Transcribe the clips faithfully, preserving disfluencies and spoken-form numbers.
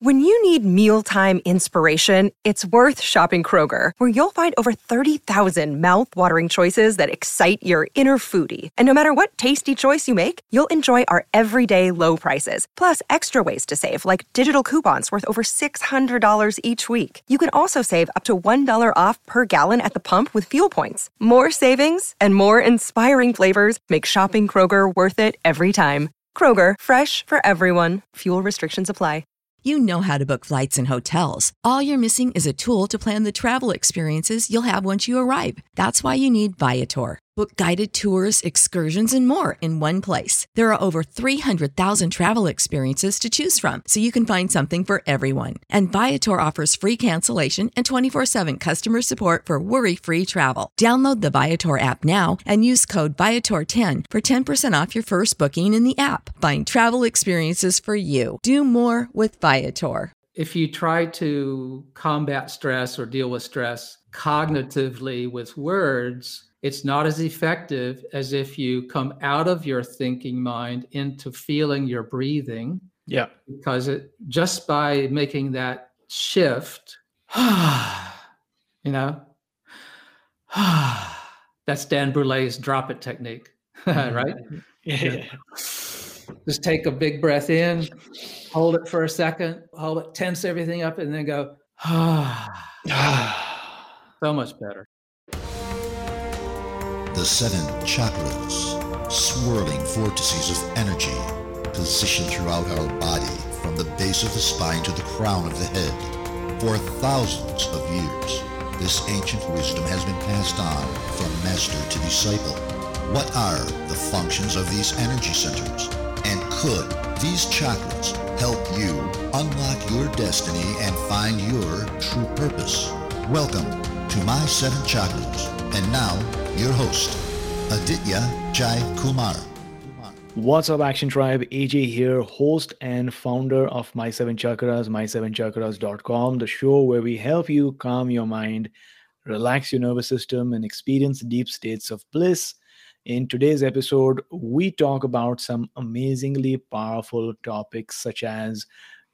When you need mealtime inspiration, it's worth shopping Kroger, where you'll find over thirty thousand mouth-watering choices that excite your inner foodie. And no matter what tasty choice you make, you'll enjoy our everyday low prices, plus extra ways to save, like digital coupons worth over six hundred dollars each week. You can also save up to one dollar off per gallon at the pump with fuel points. More savings and more inspiring flavors make shopping Kroger worth it every time. Kroger, fresh for everyone. Fuel restrictions apply. You know how to book flights and hotels. All you're missing is a tool to plan the travel experiences you'll have once you arrive. That's why you need Viator. Book guided tours, excursions, and more in one place. There are over three hundred thousand travel experiences to choose from, so you can find something for everyone. And Viator offers free cancellation and twenty-four seven customer support for worry-free travel. Download the Viator app now and use code Viator ten for ten percent off your first booking in the app. Find travel experiences for you. Do more with Viator. If you try to combat stress or deal with stress cognitively with words, it's not as effective as if you come out of your thinking mind into feeling your breathing. Yeah. Because it, just by making that shift, you know, that's Dan Brûlé's drop it technique, right? Yeah. Just take a big breath in, hold it for a second, hold it, tense everything up, and then go, so much better. The seven chakras, swirling vortices of energy, positioned throughout our body from the base of the spine to the crown of the head. For thousands of years, this ancient wisdom has been passed on from master to disciple. What are the functions of these energy centers? And could these chakras help you unlock your destiny and find your true purpose? Welcome to My Seven Chakras. And now, your host, Aditya Jai Kumar. What's up, Action Tribe? A J here, host and founder of My Seven Chakras, my seven chakras dot com, the show where we help you calm your mind, relax your nervous system, and experience deep states of bliss. In today's episode, we talk about some amazingly powerful topics such as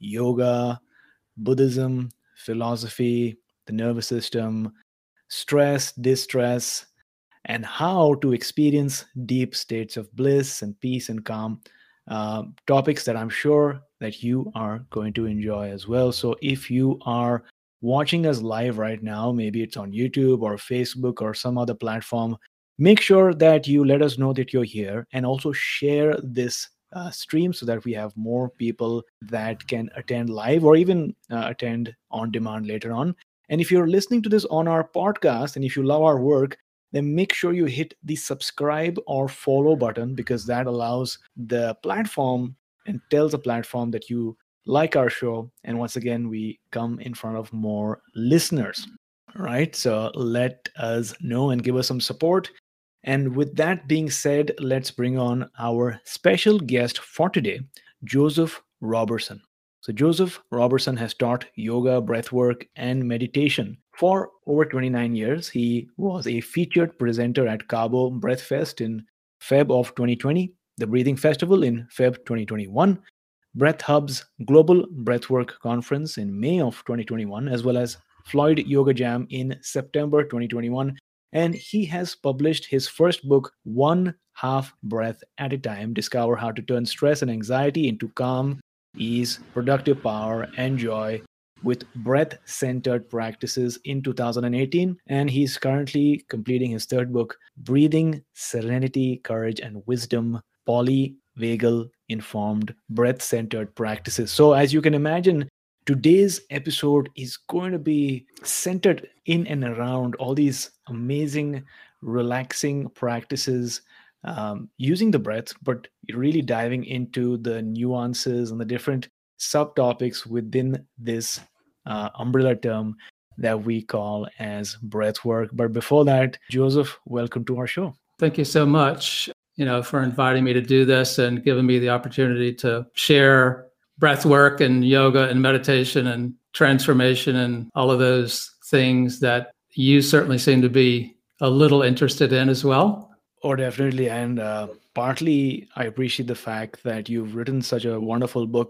yoga, Buddhism, philosophy, the nervous system, stress, distress, and how to experience deep states of bliss and peace and calm. Uh, topics that I'm sure that you are going to enjoy as well. So if you are watching us live right now, maybe it's on YouTube or Facebook or some other platform, make sure that you let us know that you're here and also share this uh, stream so that we have more people that can attend live or even uh, attend on demand later on. And if you're listening to this on our podcast and if you love our work, then make sure you hit the subscribe or follow button, because that allows the platform and tells the platform that you like our show. And once again, we come in front of more listeners, right? So let us know and give us some support. And with that being said, let's bring on our special guest for today, Joseph Robertson. So Joseph Robertson has taught yoga, breathwork, and meditation for over twenty-nine years. He was a featured presenter at Cabo Breath Fest in February of twenty twenty, the Breathing Festival in February twenty twenty-one, Breath Hub's Global Breathwork Conference in May of twenty twenty-one, as well as Floyd Yoga Jam in September twenty twenty-one. And he has published his first book, One Half Breath at a Time, Discover How to Turn Stress and Anxiety into Calm, Ease, Productive Power, and Joy with breath-centered practices in two thousand eighteen. And he's currently completing his third book, Breathing, Serenity, Courage, and Wisdom, Polyvagal Informed Breath-Centered Practices. So as you can imagine, today's episode is going to be centered in and around all these amazing, relaxing practices um, using the breath, but really diving into the nuances and the different subtopics within this uh, umbrella term that we call as breath work. But before that, Joseph, welcome to our show. Thank you so much, you know, for inviting me to do this and giving me the opportunity to share breath work and yoga and meditation and transformation and all of those things that you certainly seem to be a little interested in as well. Oh, definitely. And uh, partly, I appreciate the fact that you've written such a wonderful book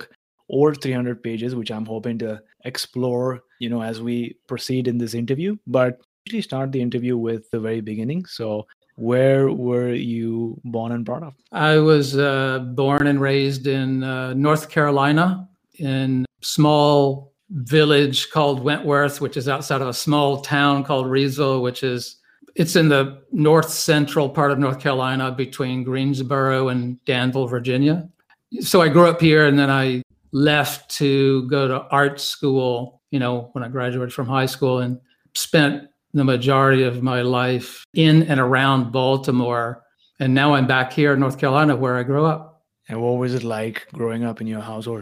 over three hundred pages, which I'm hoping to explore, you know, as we proceed in this interview. But usually start the interview with the very beginning. So where were you born and brought up? I was uh, born and raised in uh, North Carolina, in a small village called Wentworth, which is outside of a small town called Reidsville, which is, it's in the north central part of North Carolina between Greensboro and Danville, Virginia. So I grew up here, and then I left to go to art school, you know, when I graduated from high school, and spent the majority of my life in and around Baltimore. And now I'm back here in North Carolina where I grew up. And what was it like growing up in your household?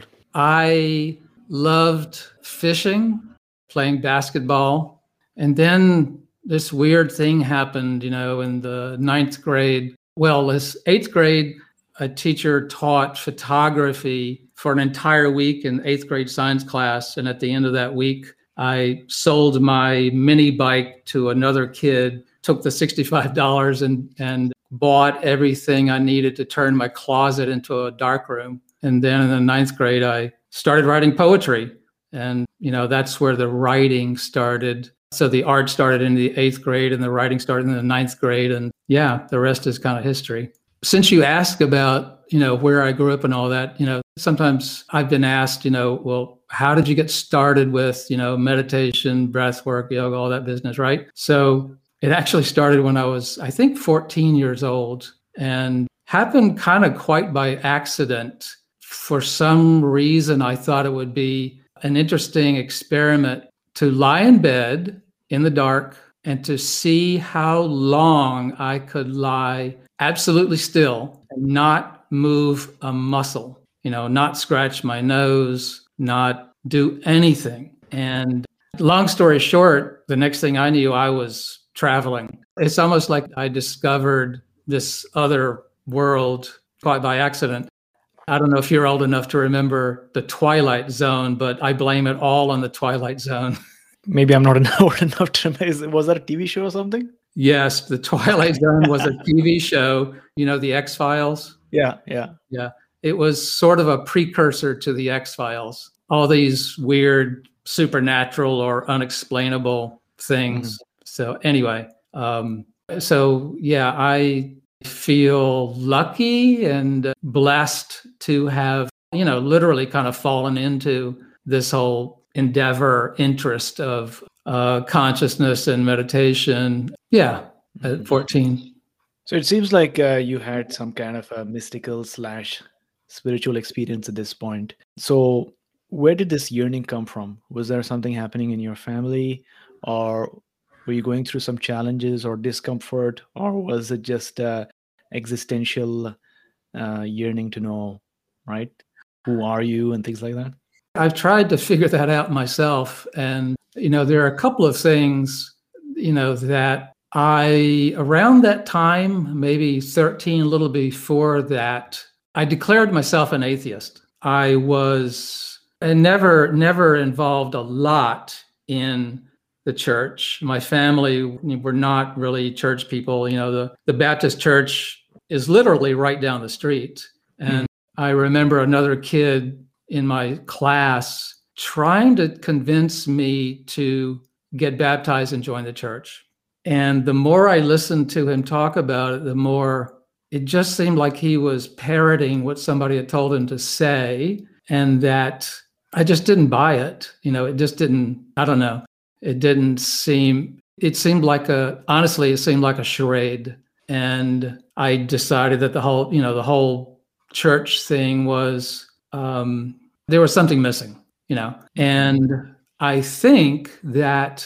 I loved fishing, playing basketball. And then this weird thing happened, you know, in the ninth grade. Well, this eighth grade, a teacher taught photography for an entire week in eighth grade science class. And at the end of that week, I sold my mini bike to another kid, took the sixty-five dollars and, and bought everything I needed to turn my closet into a dark room. And then in the ninth grade, I started writing poetry. And, you know, that's where the writing started. So the art started in the eighth grade and the writing started in the ninth grade. And yeah, the rest is kind of history. Since you ask about, you know, where I grew up and all that, you know, sometimes I've been asked, you know, well, how did you get started with, you know, meditation, breath work, yoga, all that business, right? So it actually started when I was, I think, fourteen years old, and happened kind of quite by accident. For some reason, I thought it would be an interesting experiment to lie in bed in the dark and to see how long I could lie absolutely still and not move a muscle, you know, not scratch my nose, not do anything. And long story short, the next thing I knew, I was traveling. It's almost like I discovered this other world quite by accident. I don't know if you're old enough to remember the Twilight Zone, but I blame it all on the Twilight Zone. Maybe I'm not old enough to remember. Was that a T V show or something? Yes, the Twilight Zone was a T V show, you know, the X-Files. Yeah, yeah. Yeah. It was sort of a precursor to the X-Files. All these weird, supernatural or unexplainable things. Mm-hmm. So anyway, um, so yeah, I feel lucky and blessed to have, you know, literally kind of fallen into this whole endeavor, interest of uh, consciousness and meditation. Yeah, at fourteen. So it seems like uh, you had some kind of a mystical slash spiritual experience at this point. So where did this yearning come from? Was there something happening in your family, or were you going through some challenges or discomfort, or was it just uh, existential uh, yearning to know, right? Who are you and things like that? I've tried to figure that out myself. And, you know, there are a couple of things, you know, that I, around that time, maybe thirteen, a little before that, I declared myself an atheist. I was and never, never involved a lot in the church. My family were not really church people. You know, the, the Baptist church is literally right down the street. And mm-hmm. I remember another kid in my class trying to convince me to get baptized and join the church. And the more I listened to him talk about it, the more it just seemed like he was parroting what somebody had told him to say, and that I just didn't buy it. You know, it just didn't, I don't know. It didn't seem, it seemed like a, honestly, it seemed like a charade. And I decided that the whole, you know, the whole church thing was, um, there was something missing, you know. And I think that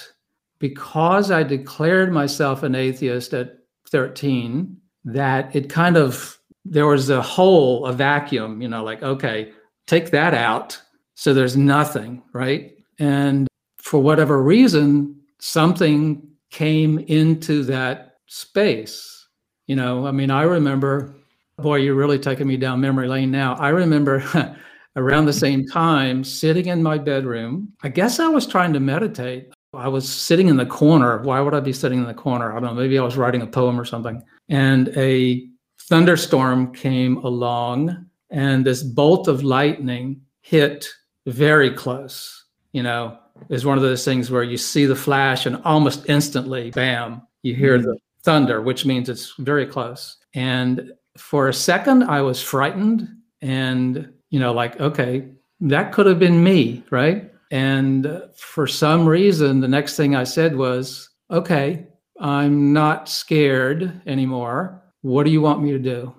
because I declared myself an atheist at thirteen, that it kind of, there was a hole, a vacuum, you know, like, okay, take that out. So there's nothing, right? And for whatever reason, something came into that space. You know, I mean, I remember, boy, you're really taking me down memory lane now. I remember around the same time sitting in my bedroom. I guess I was trying to meditate. I was sitting in the corner. Why would I be sitting in the corner? I don't know. Maybe I was writing a poem or something. And a thunderstorm came along, and this bolt of lightning hit very close. You know, it's one of those things where you see the flash and almost instantly, bam, you hear mm-hmm. the thunder, which means it's very close. And for a second, I was frightened and, you know, like, okay, that could have been me, right? And for some reason, the next thing I said was, okay, I'm not scared anymore. What do you want me to do?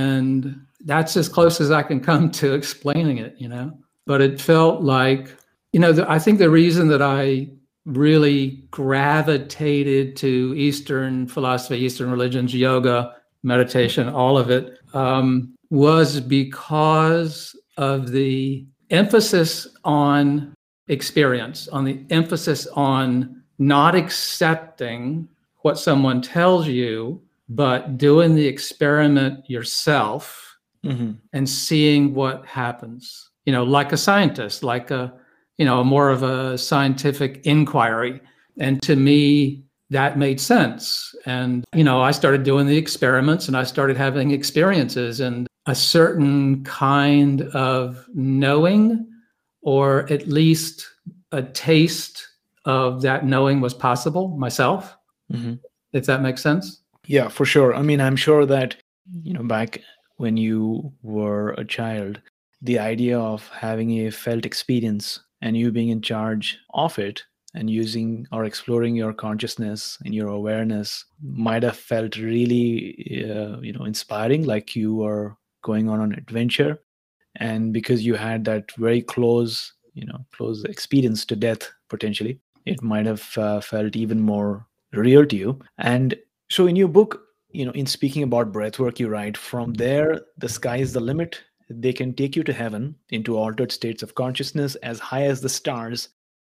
And that's as close as I can come to explaining it, you know? But it felt like, you know, the, I think the reason that I really gravitated to Eastern philosophy, Eastern religions, yoga, meditation, all of it, um, was because of the emphasis on experience, on the emphasis on not accepting what someone tells you, but doing the experiment yourself mm-hmm. and seeing what happens. You know, like a scientist, like a, you know, more of a scientific inquiry. And to me, that made sense. And, you know, I started doing the experiments and I started having experiences, and a certain kind of knowing, or at least a taste of that knowing was possible myself, mm-hmm. if that makes sense. Yeah, for sure. I mean, I'm sure that, you know, back when you were a child, the idea of having a felt experience and you being in charge of it and using or exploring your consciousness and your awareness might have felt really, uh, you know, inspiring, like you were going on an adventure. And because you had that very close, you know, close experience to death, potentially, it might have uh, felt even more real to you. And so in your book, you know, in speaking about breathwork, you write, from there, the sky is the limit. They can take you to heaven, into altered states of consciousness as high as the stars,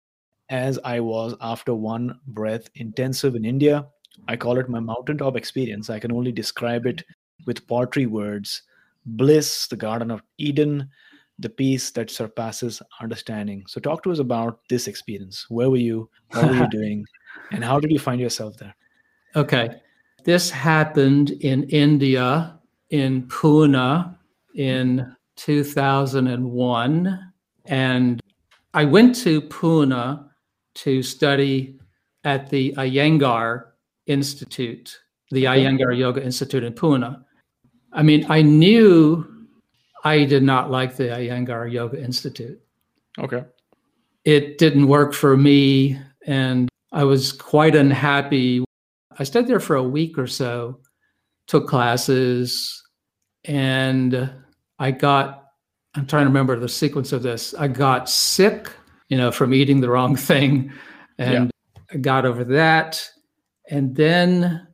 as I was after one breath intensive in India. I call it my mountaintop experience. I can only describe it with paltry words. Bliss, the Garden of Eden, the peace that surpasses understanding. So talk to us about this experience. Where were you? What were you doing? And how did you find yourself there? Okay. This happened in India, in Pune, in two thousand one. And I went to Pune to study at the Iyengar Institute, the Iyengar Yoga Institute in Pune. I mean, I knew I did not like the Iyengar Yoga Institute. Okay. It didn't work for me, and I was quite unhappy. I stayed there for a week or so, took classes, and I got, I'm trying to remember the sequence of this. I got sick, you know, from eating the wrong thing, and yeah. I got over that. And then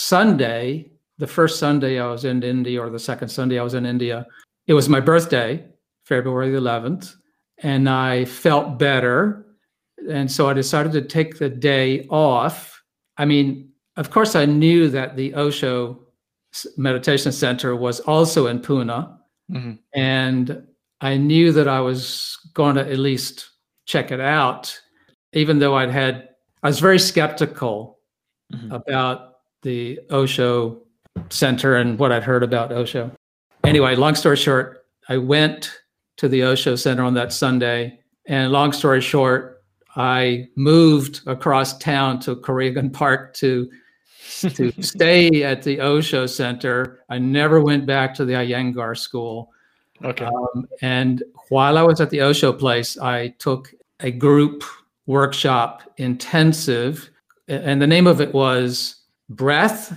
Sunday, the first Sunday I was in India, or the second Sunday I was in India, it was my birthday, February the eleventh, and I felt better. And so I decided to take the day off. I mean, of course, I knew that the Osho Meditation Center was also in Pune. Mm-hmm. And I knew that I was going to at least check it out, even though I'd had, I was very skeptical mm-hmm. about the Osho Center and what I'd heard about Osho. Anyway, long story short, I went to the Osho Center on that Sunday. And long story short, I moved across town to Corrigan Park to to stay at the Osho Center. I never went back to the Iyengar school. Okay. Um, and while I was at the Osho place, I took a group workshop intensive, and the name of it was Breath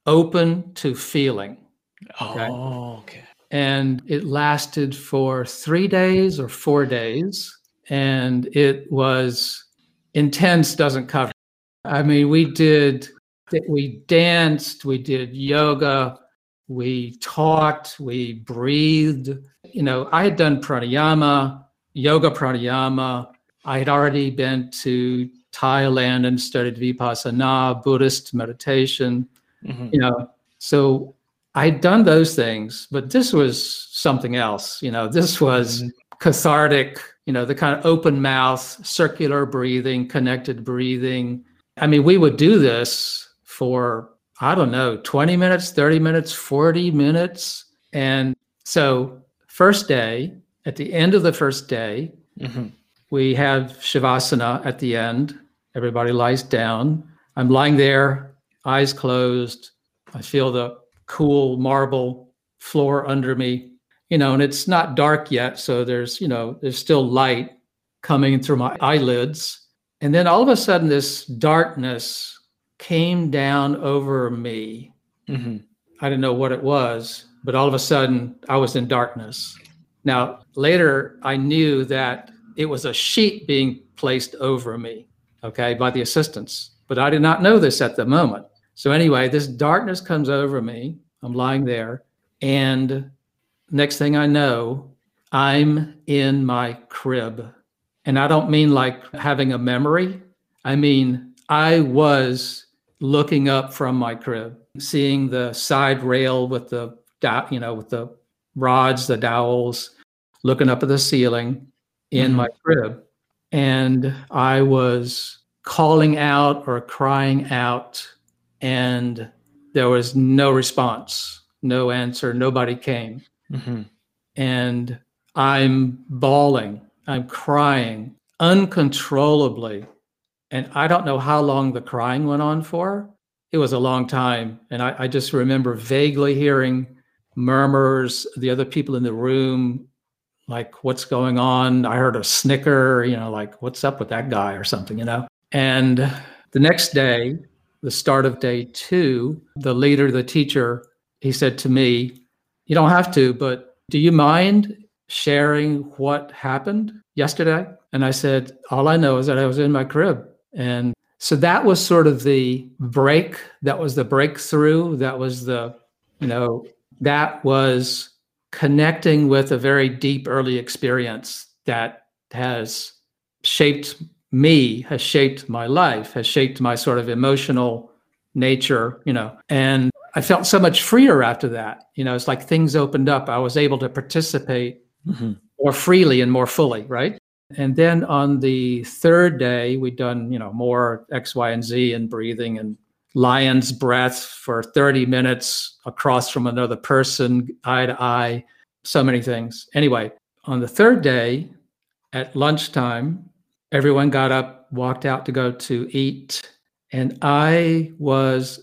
Open to Feeling. Okay? Oh, okay. And it lasted for three days or four days, and it was intense, doesn't cover. I mean, we did... We danced, we did yoga, we talked, we breathed. You know, I had done pranayama, yoga pranayama. I had already been to Thailand and studied Vipassana, Buddhist meditation. Mm-hmm. You know, so I'd done those things, but this was something else. You know, this was mm-hmm. cathartic, you know, the kind of open mouth, circular breathing, connected breathing. I mean, we would do this for, I don't know, twenty minutes, thirty minutes, forty minutes. And so first day, At the end of the first day, Mm-hmm. we have Shavasana at the end. Everybody lies down. I'm lying there, eyes closed. I feel the cool marble floor under me, you know, and it's not dark yet. So there's, you know, there's still light coming through my eyelids. And then all of a sudden, this darkness came down over me. Mm-hmm. I didn't know what it was, but all of a sudden I was in darkness. Now, later I knew that it was a sheet being placed over me, okay, by the assistants, but I did not know this at the moment. So anyway, this darkness comes over me. I'm lying there. And next thing I know, I'm in my crib. And I don't mean like having a memory. I mean, I was looking up from my crib, seeing the side rail with the, you know, with the rods, the dowels, looking up at the ceiling in mm-hmm. my crib. And I was calling out or crying out, and there was no response, no answer, nobody came. Mm-hmm. And I'm bawling, I'm crying uncontrollably. And I don't know how long the crying went on for. It was a long time. And I, I just remember vaguely hearing murmurs, the other people in the room, like, what's going on? I heard a snicker, you know, like, what's up with that guy or something, you know? And the next day, the start of day two, the leader, the teacher, he said to me, you don't have to, but do you mind sharing what happened yesterday? And I said, all I know is that I was in my crib. And so that was sort of the break. That was the breakthrough. That was the, you know, that was connecting with a very deep early experience that has shaped me, has shaped my life, has shaped my sort of emotional nature, you know, and I felt so much freer after that. You know, it's like things opened up. I was able to participate mm-hmm. more freely and more fully, right? And then on the third day, we'd done, you know, more X, Y, and Z and breathing and lion's breath for thirty minutes across from another person, eye to eye, so many things. Anyway, on the third day at lunchtime, everyone got up, walked out to go to eat. And I was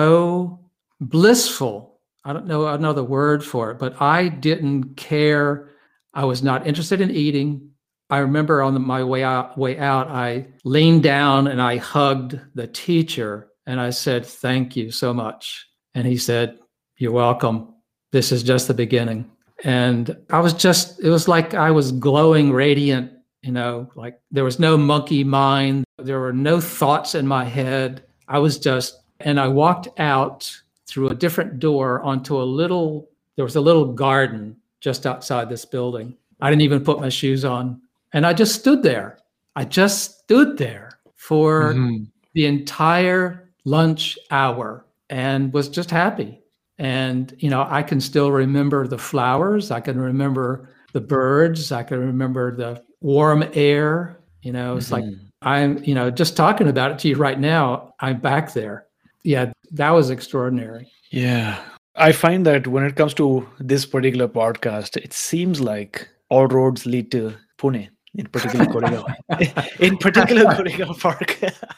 so blissful. I don't know another word for it, but I didn't care. I was not interested in eating. I remember on the, my way out, way out, I leaned down and I hugged the teacher and I said, thank you so much. And he said, you're welcome. This is just the beginning. And I was just, it was like I was glowing, radiant, you know, like there was no monkey mind. There were no thoughts in my head. I was just, and I walked out through a different door onto a little, there was a little garden just outside this building. I didn't even put my shoes on. And I just stood there. I just stood there for mm-hmm. the entire lunch hour and was just happy. And, you know, I can still remember the flowers. I can remember the birds. I can remember the warm air. You know, it's mm-hmm. like I'm, you know, just talking about it to you right now, I'm back there. Yeah, that was extraordinary. Yeah. I find that when it comes to this particular podcast, it seems like all roads lead to Pune. In particular, Koregaon. in particular, Koregaon Park,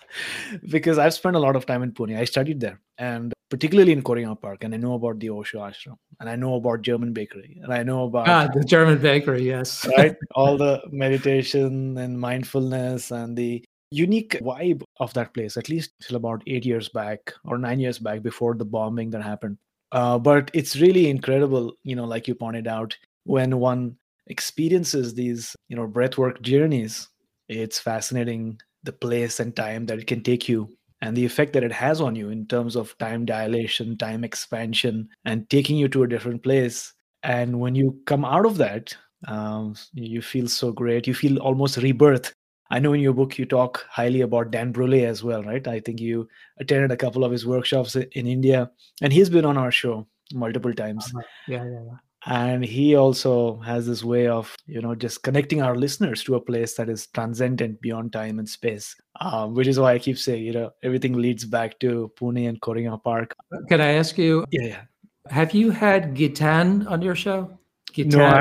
because I've spent a lot of time in Pune. I studied there, and particularly in Koregaon Park, and I know about the Osho Ashram, and I know about German bakery, and I know about ah, the German bakery, yes, right, all the meditation and mindfulness and the unique vibe of that place. At least till about eight years back or nine years back, before the bombing that happened. Uh, but it's really incredible, you know, like you pointed out, when one experiences these, you know, breathwork journeys, it's fascinating the place and time that it can take you and the effect that it has on you in terms of time dilation, time expansion, and taking you to a different place. And when you come out of that, um, you feel so great. You feel almost rebirth. I know in your book you talk highly about Dan Brule as well, right? I think you attended a couple of his workshops in India, and he's been on our show multiple times. Uh-huh. Yeah, yeah, yeah. And he also has this way of, you know, just connecting our listeners to a place that is transcendent beyond time and space, um, which is why I keep saying, you know, everything leads back to Pune and Koregaon Park. Can I ask you? Yeah, yeah. Have you had Gitan on your show? Gitan? No, I've,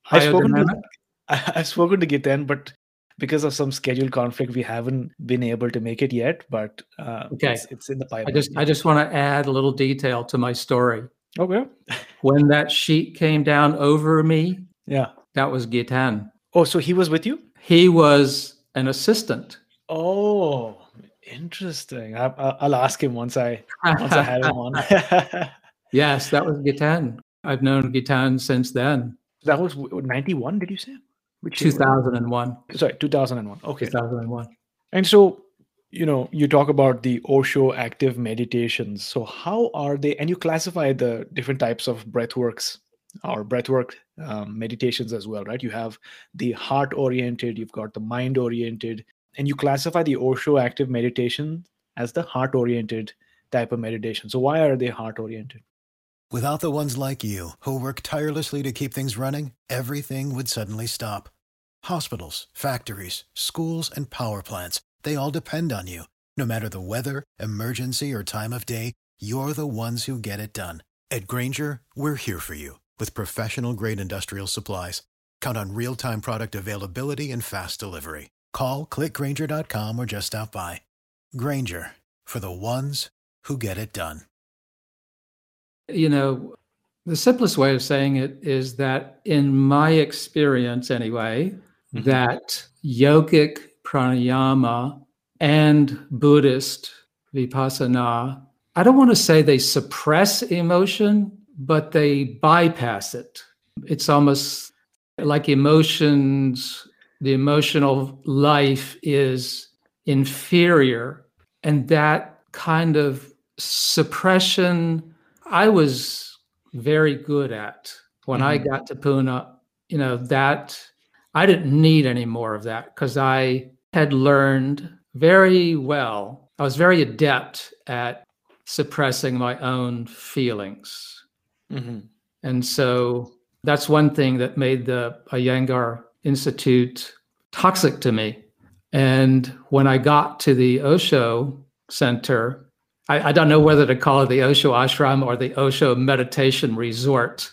I've spoken to Biodynamic? I- I've spoken to Gitan, but because of some schedule conflict, we haven't been able to make it yet. But uh, Okay. it's it's in the I pipeline. just I just want to add a little detail to my story. Okay. When that sheet came down over me, Yeah. that was Gitan. Oh, so he was with you? He was an assistant. Oh, interesting. I, I- I'll ask him once I once I have him on. Yes, that was Gitan. I've known Gitan since then, That was ninety-one, did you say? Which year two was it? thousand one. Sorry, two thousand one. Okay. two thousand one. And so, you know, you talk about the Osho active meditations. So how are they, and you classify the different types of breathworks or breathwork um, meditations as well, right? You have the heart oriented, you've got the mind oriented, and you classify the Osho active meditation as the heart oriented type of meditation. So why are they heart oriented? Without the ones like you, who work tirelessly to keep things running, everything would suddenly stop. Hospitals, factories, schools, and power plants, they all depend on you. No matter the weather, emergency, or time of day, you're the ones who get it done. At Grainger, we're here for you with professional-grade industrial supplies. Count on real-time product availability and fast delivery. Call, click Grainger dot com, or just stop by. Grainger, for the ones who get it done. You know, the simplest way of saying it is that in my experience anyway, Mm-hmm. that yogic pranayama and Buddhist vipassana, I don't want to say they suppress emotion, but they bypass it. It's almost like emotions, the emotional life is inferior. And that kind of suppression, I was very good at when I Mhm. got to Pune. You know, that I didn't need any more of that because I had learned very well. I was very adept at suppressing my own feelings. Mhm. And so that's one thing that made the Iyengar Institute toxic to me. And when I got to the Osho Center, I, I don't know whether to call it the Osho Ashram or the Osho Meditation Resort.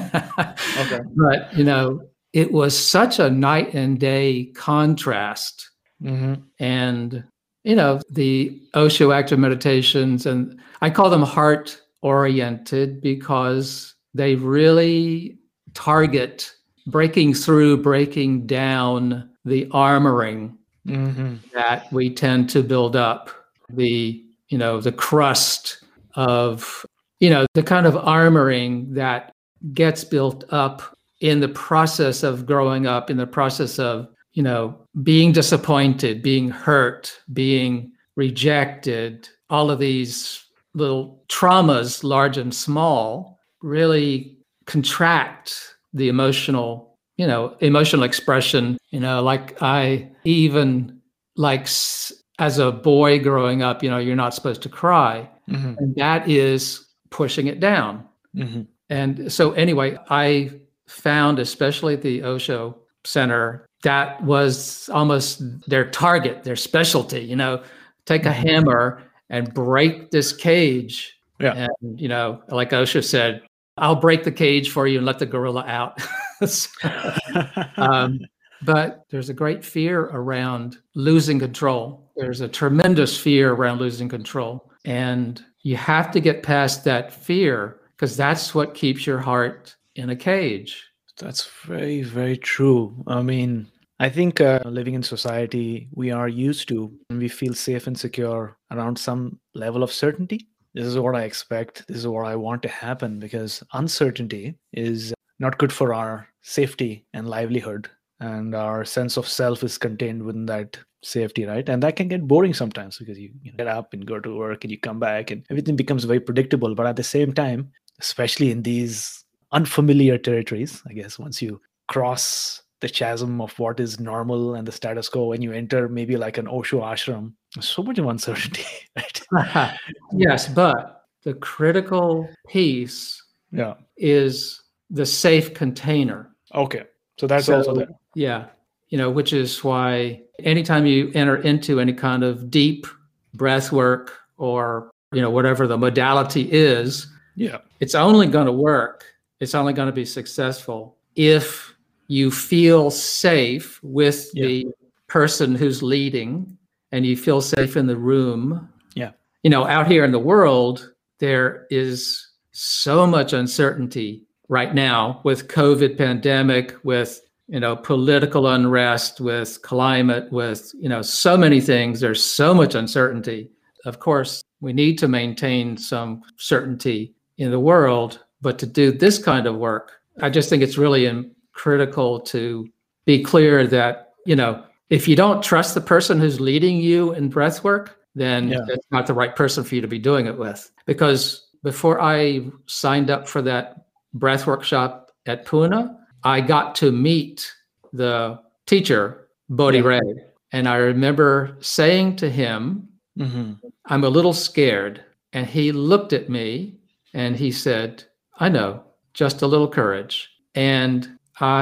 Okay. But, you know, it was such a night and day contrast. Mhm. And, you know, the Osho active meditations, and I call them heart oriented because they really target breaking through, breaking down the armoring Mhm. that we tend to build up, the, you know, the crust of, you know, the kind of armoring that gets built up in the process of growing up, in the process of, you know, being disappointed, being hurt, being rejected, all of these little traumas, large and small, really contract the emotional, you know, emotional expression. You know, like I even like s- as a boy growing up, you know, you're not supposed to cry. Mhm. And that is pushing it down. Mhm. And so anyway, I found, especially at the Osho Center, that was almost their target, their specialty, you know, take a Mhm. hammer and break this cage. Yeah. And, you know, like Osho said, I'll break the cage for you and let the gorilla out. So, um, but there's a great fear around losing control. There's a tremendous fear around losing control. And you have to get past that fear because that's what keeps your heart in a cage. That's very, very true. I mean, I think uh, living in society, we are used to, and we feel safe and secure around some level of certainty. This is what I expect. This is what I want to happen because uncertainty is not good for our safety and livelihood. And our sense of self is contained within that safety, right? And that can get boring sometimes because you, you get up and go to work and you come back and everything becomes very predictable. But at the same time, especially in these unfamiliar territories, I guess, once you cross the chasm of what is normal and the status quo, when you enter maybe like an Osho ashram, there's so much of uncertainty, right? Yes, but the critical piece Yeah. is the safe container. Okay. So that's So, also there. Yeah, you know, which is why anytime you enter into any kind of deep breath work or, you know, whatever the modality is, Yeah. it's only going to work. It's only going to be successful if you feel safe with Yeah. the person who's leading, and you feel safe in the room. Yeah. You know, out here in the world, there is so much uncertainty right now with COVID pandemic, with, you know, political unrest, with climate, with, you know, so many things. There's so much uncertainty. Of course, we need to maintain some certainty in the world, but to do this kind of work, I just think it's really in, critical to be clear that, you know, if you don't trust the person who's leading you in breath work, then Yeah. it's not the right person for you to be doing it with. Because before I signed up for that breath workshop at Pune, I got to meet the teacher, Bodhi Yeah. Ray. And I remember saying to him, Mm-hmm. I'm a little scared. And he looked at me and he said, I know, just a little courage. And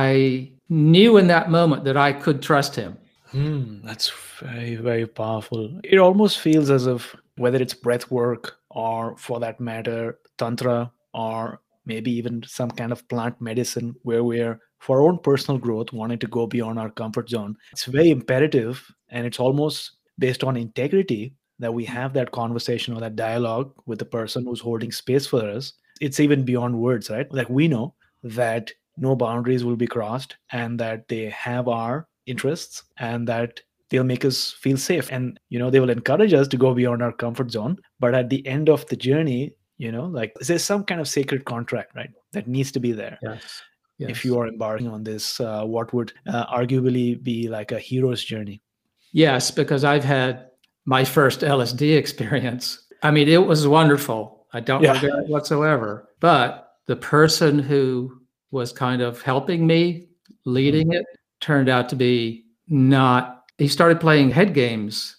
I knew in that moment that I could trust him. Hmm, that's very, very powerful. It almost feels as if whether it's breath work or, for that matter, tantra, or maybe even some kind of plant medicine where we're, for our own personal growth, wanting to go beyond our comfort zone, it's very imperative, and it's almost based on integrity that we have that conversation or that dialogue with the person who's holding space for us. It's even beyond words, right? Like, we know that no boundaries will be crossed and that they have our interests and that they'll make us feel safe. And, you know, they will encourage us to go beyond our comfort zone. But at the end of the journey, you know, like, there's some kind of sacred contract, right, that needs to be there. Yes. Yes. If you are embarking on this, uh, what would uh, arguably be like a hero's journey. Yes, because I've had my first L S D experience. I mean, it was wonderful. I don't Yeah. regret it whatsoever. But the person who was kind of helping me, leading it, turned out to be not, he started playing head games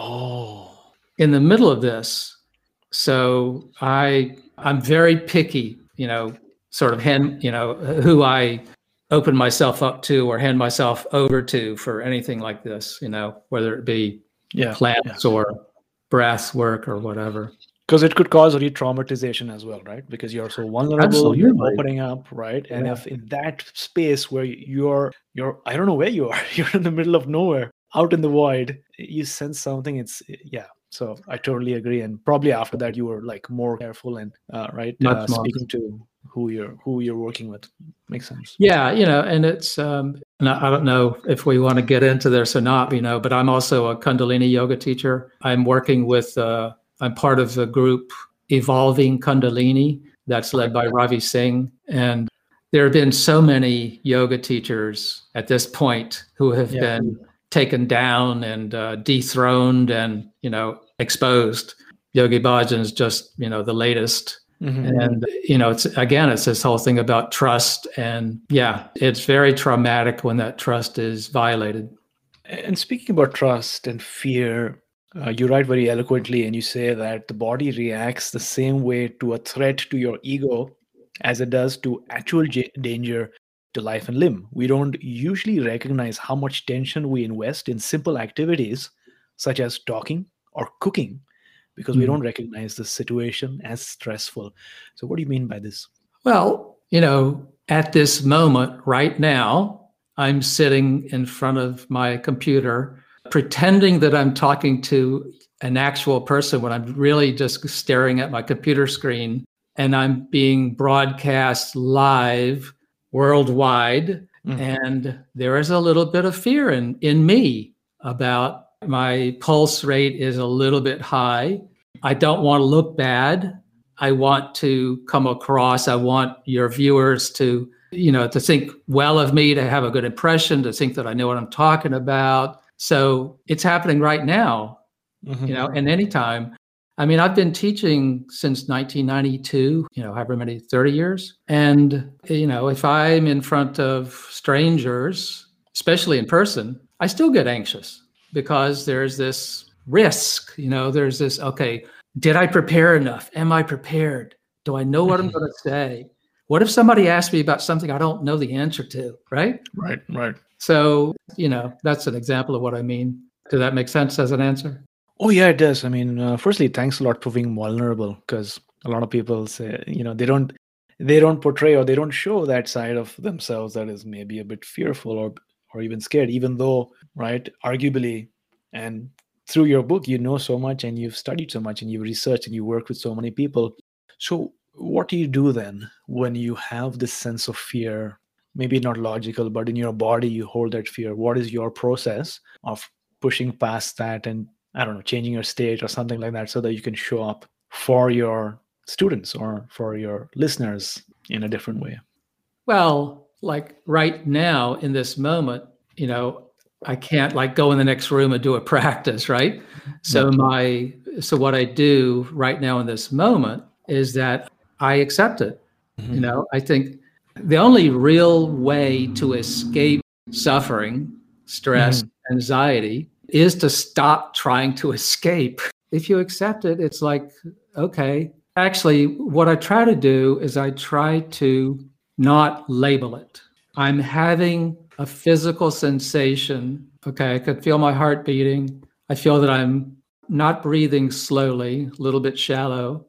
Oh. in the middle of this. So I, I'm very picky, you know, sort of hand, you know, who I open myself up to or hand myself over to for anything like this, you know, whether it be Yeah. plants or breath work or whatever. Because it could cause re-traumatization as well, right? Because you're so vulnerable, you're Absolutely. opening up, right? And Yeah. if in that space where you're, you're, I don't know where you are, you're in the middle of nowhere, out in the void, you sense something. It's, yeah. So I totally agree. And probably after that, you were like more careful and, uh, right, Much uh, more. speaking to who you're, who you're working with. Makes sense. Yeah, you know, and it's, um, and I I don't know if we want to get into this or not, you know, but I'm also a Kundalini yoga teacher. I'm working with, uh, I'm part of the group Evolving Kundalini that's led by Ravi Singh. And there have been so many yoga teachers at this point who have Yeah. been taken down and uh, dethroned and, you know, exposed. Yogi Bhajan is just, you know, the latest. Mhm. And, you know, it's, again, it's this whole thing about trust. And yeah, it's very traumatic when that trust is violated. And speaking about trust and fear, uh, you write very eloquently and you say that the body reacts the same way to a threat to your ego as it does to actual j- danger to life and limb. We don't usually recognize how much tension we invest in simple activities such as talking or cooking because we Mm. don't recognize the situation as stressful. So what do you mean by this? Well, you know, at this moment right now, I'm sitting in front of my computer pretending that I'm talking to an actual person when I'm really just staring at my computer screen, and I'm being broadcast live worldwide. Mm. And there is a little bit of fear in, in me about my pulse rate is a little bit high. I don't want to look bad. I want to come across, I want your viewers to, you know, to think well of me, to have a good impression, to think that I know what I'm talking about. So it's happening right now, Mhm. you know, and anytime. I mean, I've been teaching since nineteen ninety-two, you know, however many, thirty years. And, you know, if I'm in front of strangers, especially in person, I still get anxious because there's this risk, you know, there's this, okay, did I prepare enough? Am I prepared? Do I know what I'm going to say? What if somebody asks me about something I don't know the answer to, right? Right, right. So, you know, that's an example of what I mean. Does that make sense as an answer? Oh, yeah, it does. I mean, uh, firstly, thanks a lot for being vulnerable because a lot of people say, you know, they don't, they don't portray or they don't show that side of themselves that is maybe a bit fearful or or even scared, even though, right, arguably, and through your book, you know so much and you've studied so much and you've researched and you work with so many people. So what do you do then when you have this sense of fear? Maybe not logical, but in your body, you hold that fear. What is your process of pushing past that and, I don't know, changing your state or something like that so that you can show up for your students or for your listeners in a different way? Well, like right now in this moment, you know, I can't like go in the next room and do a practice, right? So my, so what I do right now in this moment is that I accept it. Mm-hmm. You know, I think the only real way to escape suffering, stress, mm-hmm. anxiety is to stop trying to escape. If you accept it, it's like, okay. Actually, what I try to do is I try to not label it. I'm having a physical sensation. Okay, I could feel my heart beating. I feel that I'm not breathing slowly, a little bit shallow,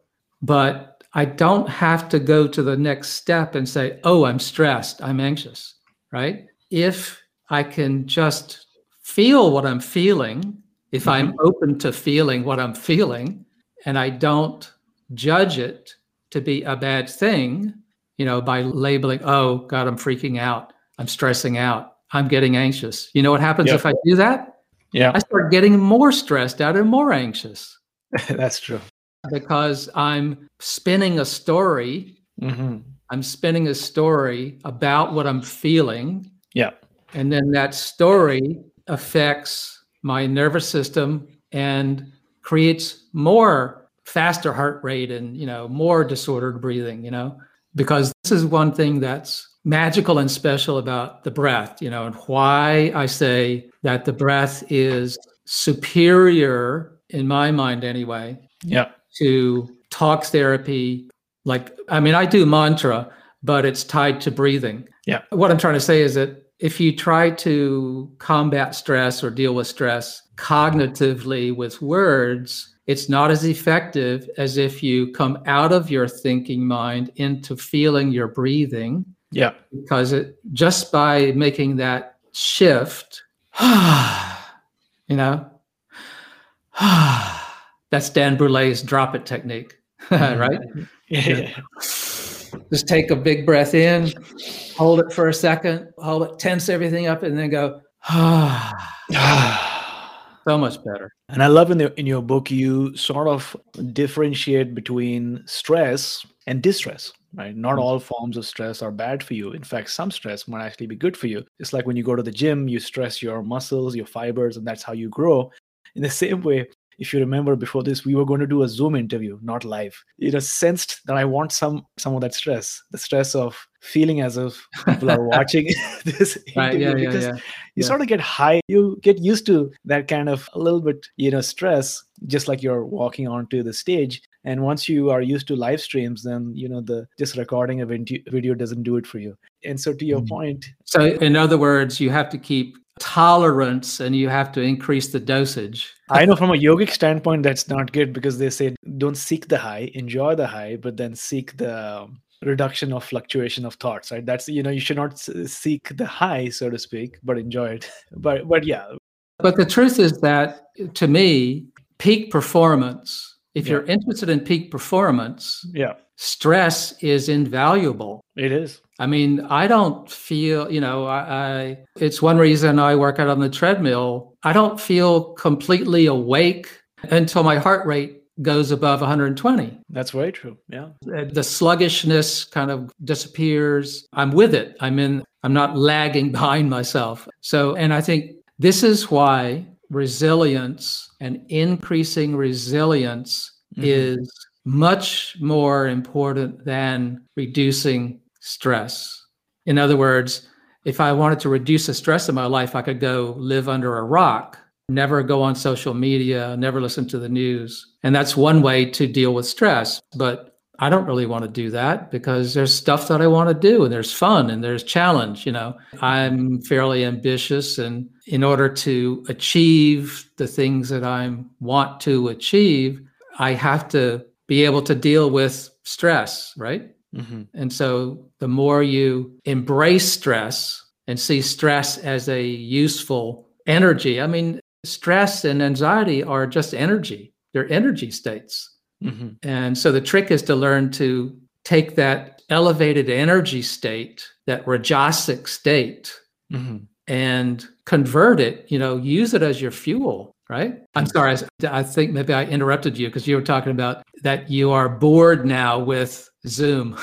but I don't have to go to the next step and say, oh, I'm stressed, I'm anxious, right? If I can just feel what I'm feeling, if mm-hmm. I'm open to feeling what I'm feeling, and I don't judge it to be a bad thing, you know, by labeling, oh, God, I'm freaking out. I'm stressing out. I'm getting anxious. You know what happens yep. if I do that? Yeah, I start getting more stressed out and more anxious. That's true. Because I'm spinning a story. Mm-hmm. I'm spinning a story about what I'm feeling. Yeah. And then that story affects my nervous system and creates more faster heart rate and, you know, more disordered breathing, you know, because this is one thing that's magical and special about the breath, you know, and why I say that the breath is superior, in my mind anyway, yeah, to talk therapy. Like, I mean, I do mantra, but it's tied to breathing. Yeah. What I'm trying to say is that if you try to combat stress or deal with stress cognitively with words, it's not as effective as if you come out of your thinking mind into feeling your breathing. Yeah. Because it, just by making that shift, you know, that's Dan Brullé's drop it technique, right? Yeah. Just take a big breath in, hold it for a second, hold it, tense everything up, and then go, so much better. And I love in the, in your book, you sort of differentiate between stress and distress, right? Not all forms of stress are bad for you. In fact, some stress might actually be good for you. It's like when you go to the gym, you stress your muscles, your fibers, and that's how you grow. In the same way, if you remember before this, we were going to do a Zoom interview, not live. It has sensed that I want some some of that stress, the stress of feeling as if people are watching this right, interview. yeah, yeah, because yeah. you yeah. sort of get high, you get used to that kind of a little bit, you know, stress, just like you're walking onto the stage. And once you are used to live streams, then, you know, the just recording a video doesn't do it for you. And so to your mm-hmm. point. So in other words, you have to keep tolerance and you have to increase the dosage. I know from a yogic standpoint, that's not good because they say don't seek the high, enjoy the high, but then seek the reduction of fluctuation of thoughts, right? That's, you know, you should not seek the high, so to speak, but enjoy it. But, but yeah. But the truth is that to me, peak performance, if yeah. you're interested in peak performance, yeah, stress is invaluable. It is. I mean, I don't feel, you know, I, I it's one reason I work out on the treadmill. I don't feel completely awake until my heart rate goes above one hundred twenty. That's very true. Yeah. The sluggishness kind of disappears. I'm with it. I'm in, I'm not lagging behind myself. So, and I think this is why resilience and increasing resilience mm-hmm. is much more important than reducing stress. In other words, if I wanted to reduce the stress in my life, I could go live under a rock, never go on social media, never listen to the news. And that's one way to deal with stress. But I don't really want to do that because there's stuff that I want to do and there's fun and there's challenge. You know, I'm fairly ambitious, and in order to achieve the things that I want to achieve, I have to be able to deal with stress, right? Mm-hmm. And so the more you embrace stress and see stress as a useful energy, I mean, stress and anxiety are just energy. They're energy states. Mm-hmm. And so the trick is to learn to take that elevated energy state, that rajasic state, Mm-hmm. and convert it, you know, use it as your fuel, right? I'm sorry, I, I think maybe I interrupted you because you were talking about that you are bored now with Zoom.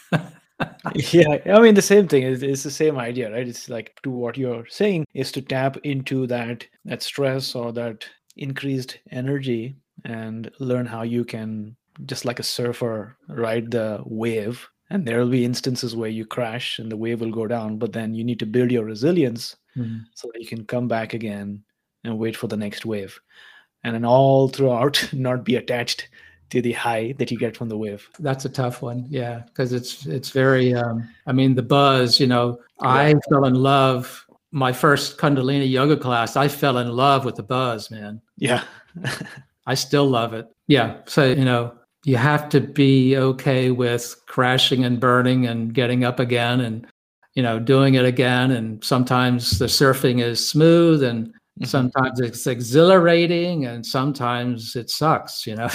Yeah, I mean, the same thing is it's the same idea, right? It's like to what you're saying is to tap into that that stress or that increased energy and learn how you can, just like a surfer, ride the wave. And there will be instances where you crash and the wave will go down, but then you need to build your resilience Mm-hmm. so that you can come back again and wait for the next wave. And then all throughout, not be attached to the high that you get from the wave. That's a tough one. Yeah. Because it's, it's very, um, I mean, the buzz, you know, I Yeah. fell in love, my first Kundalini yoga class, I fell in love with the buzz, man. Yeah. I still love it. Yeah. So, you know, you have to be okay with crashing and burning and getting up again and, you know, doing it again. And sometimes the surfing is smooth and mm-hmm. sometimes it's exhilarating and sometimes it sucks, you know,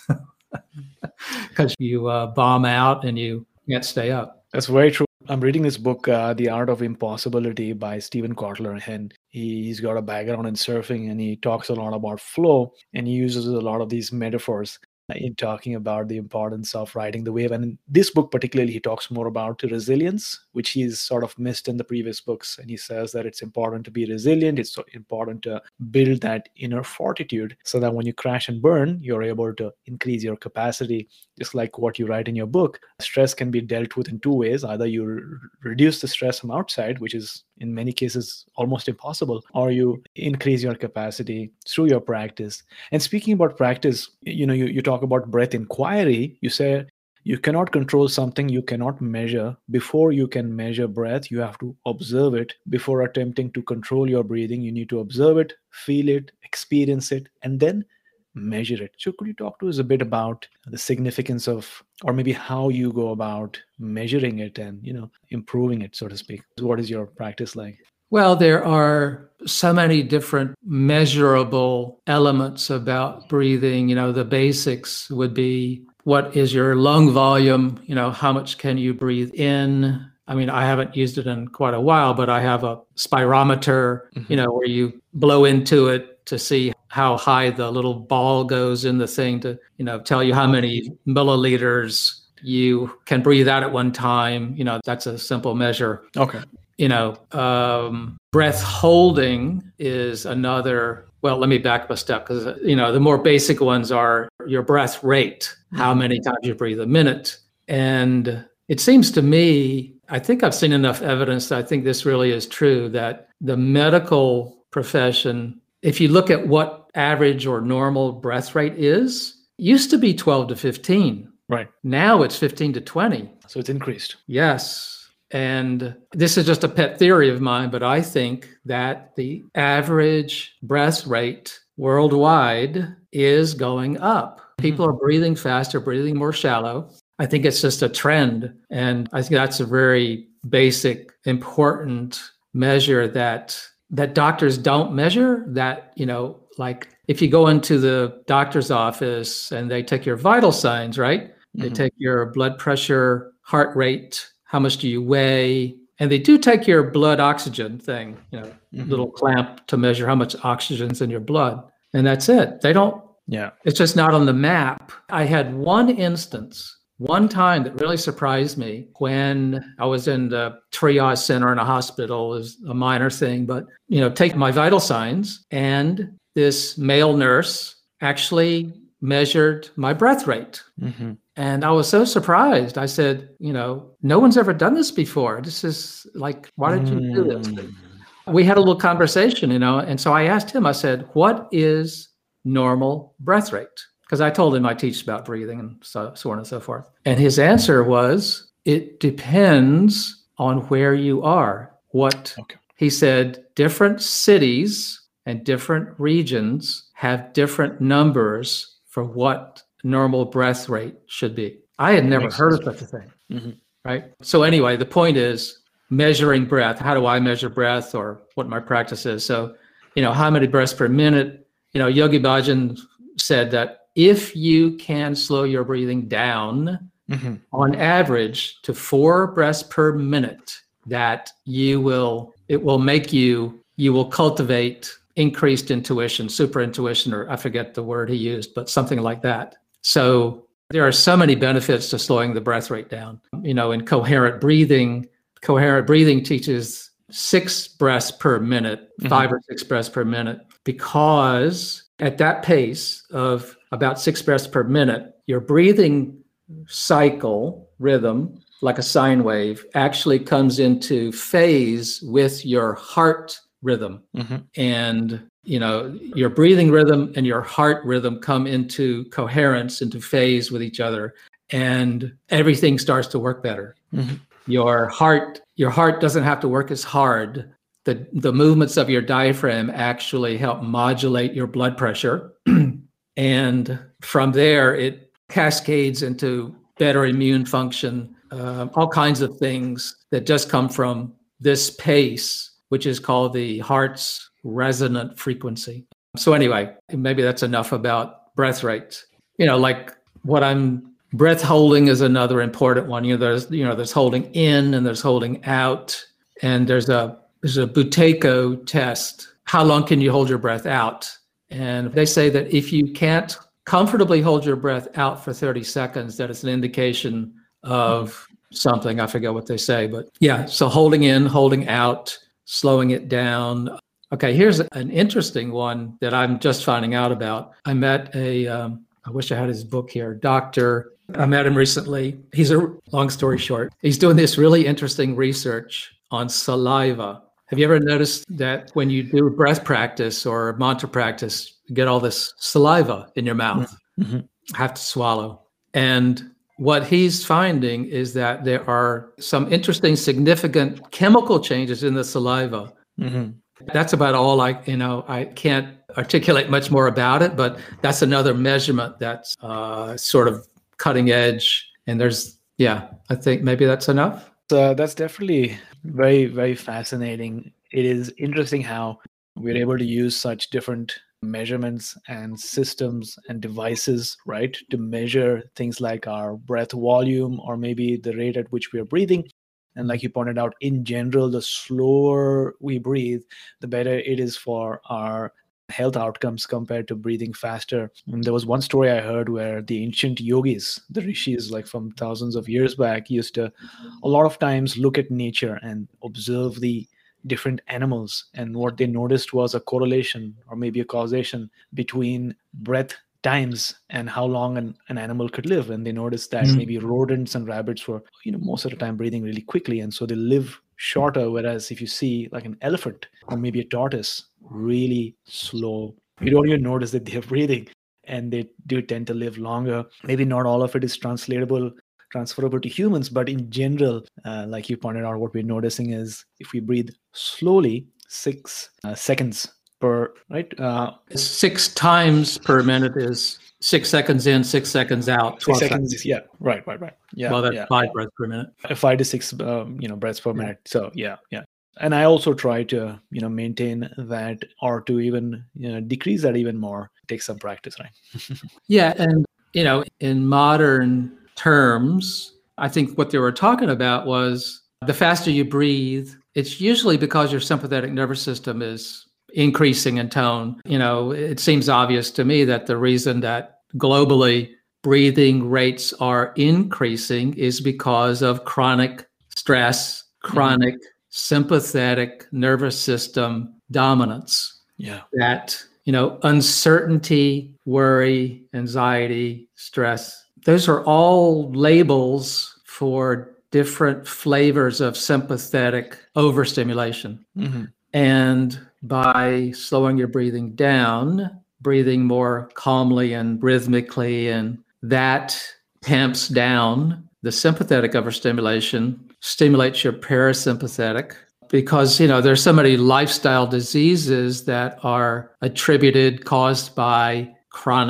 because you uh, bomb out and you can't stay up. That's very true. I'm reading this book, uh, The Art of Impossibility by Stephen Kotler, and he's got a background in surfing and he talks a lot about flow and he uses a lot of these metaphors in talking about the importance of riding the wave. And in this book particularly, he talks more about resilience, which he's sort of missed in the previous books. And he says that it's important to be resilient. It's so important to build that inner fortitude so that when you crash and burn, you're able to increase your capacity. Just like what you write in your book, stress can be dealt with in two ways. Either you r- reduce the stress from outside, which is in many cases almost impossible, or you increase your capacity through your practice. And speaking about practice, you know, you, you talk about breath inquiry. You say you cannot control something you cannot measure. Before you can measure breath, you have to observe it. Before attempting to control your breathing, you need to observe it, feel it, experience it, and then measure it. So could you talk to us a bit about the significance of, or maybe how you go about measuring it and, you know, improving it, so to speak? What is your practice like? Well, there are so many different measurable elements about breathing. You know, the basics would be, what is your lung volume? You know, how much can you breathe in? I mean, I haven't used it in quite a while, but I have a spirometer, mm-hmm. you know, where you blow into it to see how high the little ball goes in the thing to, you know, tell you how many milliliters you can breathe out at one time. You know, that's a simple measure. Okay. You know, um, breath holding is another. Well, let me back up a step because, you know, the more basic ones are your breath rate, how many times you breathe a minute. And it seems to me, I think I've seen enough evidence that I think this really is true, that the medical profession, if you look at what average or normal breath rate is, used to be twelve to fifteen. Right. Now it's fifteen to twenty. So it's increased. Yes. And this is just a pet theory of mine, but I think that the average breath rate worldwide is going up. People are breathing faster, breathing more shallow. I think it's just a trend. And I think that's a very basic, important measure that that doctors don't measure. That, you know, like if you go into the doctor's office and they take your vital signs, right? They mm-hmm. take your blood pressure, heart rate, how much do you weigh? And they do take your blood oxygen thing, you know, mm-hmm. little clamp to measure how much oxygen's in your blood. And that's it. They don't, yeah, it's just not on the map. I had one instance, one time that really surprised me when I was in the triage center in a hospital. It was a minor thing, but, you know, take my vital signs, and this male nurse actually measured my breath rate. Mm-hmm. And I was so surprised. I said, you know, no one's ever done this before. This is like, why did you do this? Mm. We had a little conversation, you know, and so I asked him, I said, what is normal breath rate? Because I told him I teach about breathing and so, so on and so forth. And his answer was, it depends on where you are. What okay. He said, different cities and different regions have different numbers for what normal breath rate should be. I had never heard of such a thing. Mm-hmm. Right. So anyway, the point is measuring breath. How do I measure breath, or what my practice is? So, you know, how many breaths per minute? You know, Yogi Bhajan said that if you can slow your breathing down mm-hmm. on average to four breaths per minute, that you will, it will make you, you will cultivate increased intuition, super intuition, or I forget the word he used, but something like that. So there are so many benefits to slowing the breath rate down. You know, in coherent breathing, coherent breathing teaches six breaths per minute, mm-hmm. five or six breaths per minute, because at that pace of about six breaths per minute, your breathing cycle rhythm, like a sine wave, actually comes into phase with your heart rhythm. Mm-hmm. And you know, your breathing rhythm and your heart rhythm come into coherence, into phase with each other, and everything starts to work better. Mm-hmm. Your heart, your heart doesn't have to work as hard. The, the movements of your diaphragm actually help modulate your blood pressure. And from there, it cascades into better immune function, uh, all kinds of things that just come from this pace, which is called the heart's resonant frequency. So anyway, maybe that's enough about breath rates. You know, like what I'm, breath holding is another important one. You know, there's, you know, there's holding in and there's holding out. And there's a, there's a Buteyko test. How long can you hold your breath out? And they say that if you can't comfortably hold your breath out for thirty seconds, that it's an indication of something. I forget what they say, but yeah. So holding in, holding out, slowing it down. Okay, here's an interesting one that I'm just finding out about. I met a, um, I wish I had his book here, doctor. I met him recently. He's a, long story short, he's doing this really interesting research on saliva. Have you ever noticed that when you do breath practice or mantra practice, you get all this saliva in your mouth, mm-hmm. have to swallow. And what he's finding is that there are some interesting, significant chemical changes in the saliva. Mm-hmm. That's about all I, you know, I can't articulate much more about it, but that's another measurement that's uh, sort of cutting edge. And there's, yeah, I think maybe that's enough. So that's definitely very, very fascinating. It is interesting how we're able to use such different measurements and systems and devices, right, to measure things like our breath volume or maybe the rate at which we are breathing. And like you pointed out, in general, the slower we breathe, the better it is for our health outcomes compared to breathing faster. And there was one story I heard where the ancient yogis, the rishis, like from thousands of years back, used to a lot of times look at nature and observe the different animals. And what they noticed was a correlation or maybe a causation between breath times and how long an, an animal could live. And they noticed that mm-hmm. maybe rodents and rabbits were, you know, most of the time breathing really quickly. And so they live shorter. Whereas if you see like an elephant or maybe a tortoise, really slow, you don't even notice that they're breathing, and they do tend to live longer. Maybe not all of it is translatable, transferable to humans, but in general, uh, like you pointed out, what we're noticing is if we breathe slowly, six uh, seconds per, right? Uh, six times per minute is six seconds in, six seconds out. Six seconds, seconds. Yeah, right, right, right. Yeah, well, that's yeah, five yeah. breaths per minute. Five to six, um, you know, breaths per yeah. minute. So yeah, yeah. And I also try to, you know, maintain that or to even, you know, decrease that even more. It takes some practice, right? Yeah, and you know, in modern terms, I think what they were talking about was the faster you breathe, it's usually because your sympathetic nervous system is increasing in tone. You know, it seems obvious to me that the reason that globally breathing rates are increasing is because of chronic stress, chronic mm-hmm. sympathetic nervous system dominance. Yeah. That, you know, uncertainty, worry, anxiety, stress, those are all labels for different flavors of sympathetic overstimulation. Mm-hmm. And by slowing your breathing down, breathing more calmly and rhythmically, and that tamps down the sympathetic overstimulation, stimulates your parasympathetic, because, you know, there's so many lifestyle diseases that are attributed, caused by chronic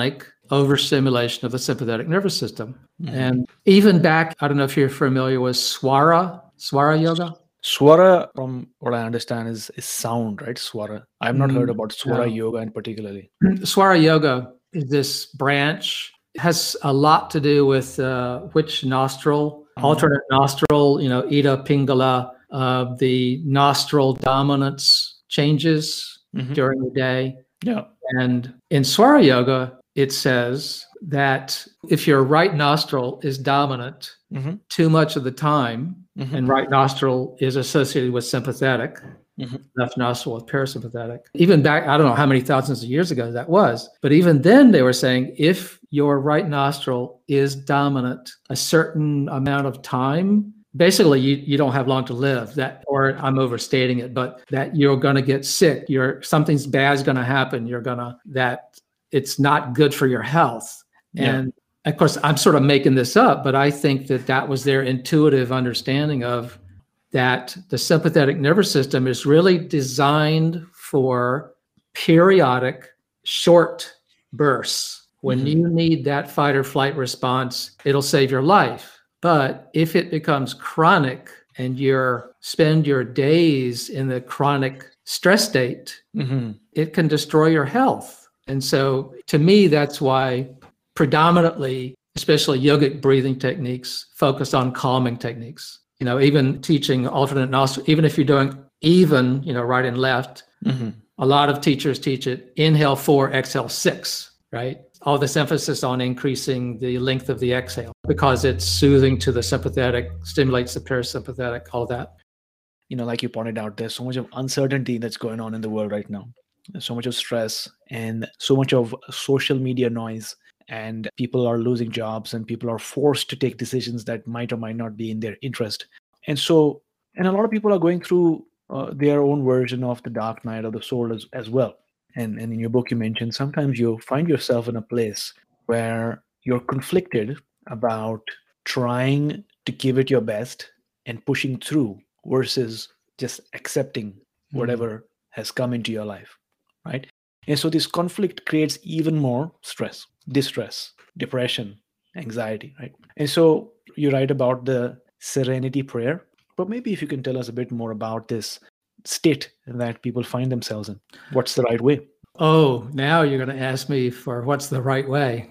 overstimulation of the sympathetic nervous system. Mm-hmm. And even back, I don't know if you're familiar with Swara, Swara Yoga. Swara, from what I understand, is, is sound, right? Swara. I've not Mm, heard about Swara no. Yoga in particularly. Swara Yoga is this branch. It has a lot to do with uh, which nostril, Mhm. alternate nostril, you know, Ida Pingala, uh, the nostril dominance changes Mhm. during the day. Yeah. And in Swara Yoga, it says that if your right nostril is dominant Mhm. too much of the time, Mhm. and right nostril is associated with sympathetic, Mhm. left nostril with parasympathetic. Even back, I don't know how many thousands of years ago that was, but even then they were saying if your right nostril is dominant a certain amount of time, basically you, you don't have long to live. That, or I'm overstating it, but that you're going to get sick. You're something's bad is going to happen. You're going to, that it's not good for your health. Yeah. And of course, I'm sort of making this up, but I think that that was their intuitive understanding of that the sympathetic nervous system is really designed for periodic short bursts. When Mhm. you need that fight or flight response, it'll save your life. But if it becomes chronic and you spend your days in the chronic stress state, Mhm. it can destroy your health. And so to me, that's why predominantly, especially yogic breathing techniques, focus on calming techniques. You know, even teaching alternate nostril, even if you're doing even, you know, right and left, Mhm. a lot of teachers teach it inhale four, exhale six, right? All this emphasis on increasing the length of the exhale because it's soothing to the sympathetic, stimulates the parasympathetic, all of that. You know, like you pointed out, there's so much of uncertainty that's going on in the world right now. There's so much of stress and so much of social media noise, and people are losing jobs and people are forced to take decisions that might or might not be in their interest. And so, and a lot of people are going through uh, their own version of the dark night of the soul as, as well. And, and in your book, you mentioned sometimes you find yourself in a place where you're conflicted about trying to give it your best and pushing through versus just accepting whatever has come into your life, right? And so this conflict creates even more stress, distress, depression, anxiety, right? And so you write about the serenity prayer, but maybe if you can tell us a bit more about this state that people find themselves in. What's the right way? Oh, now you're going to ask me for what's the right way.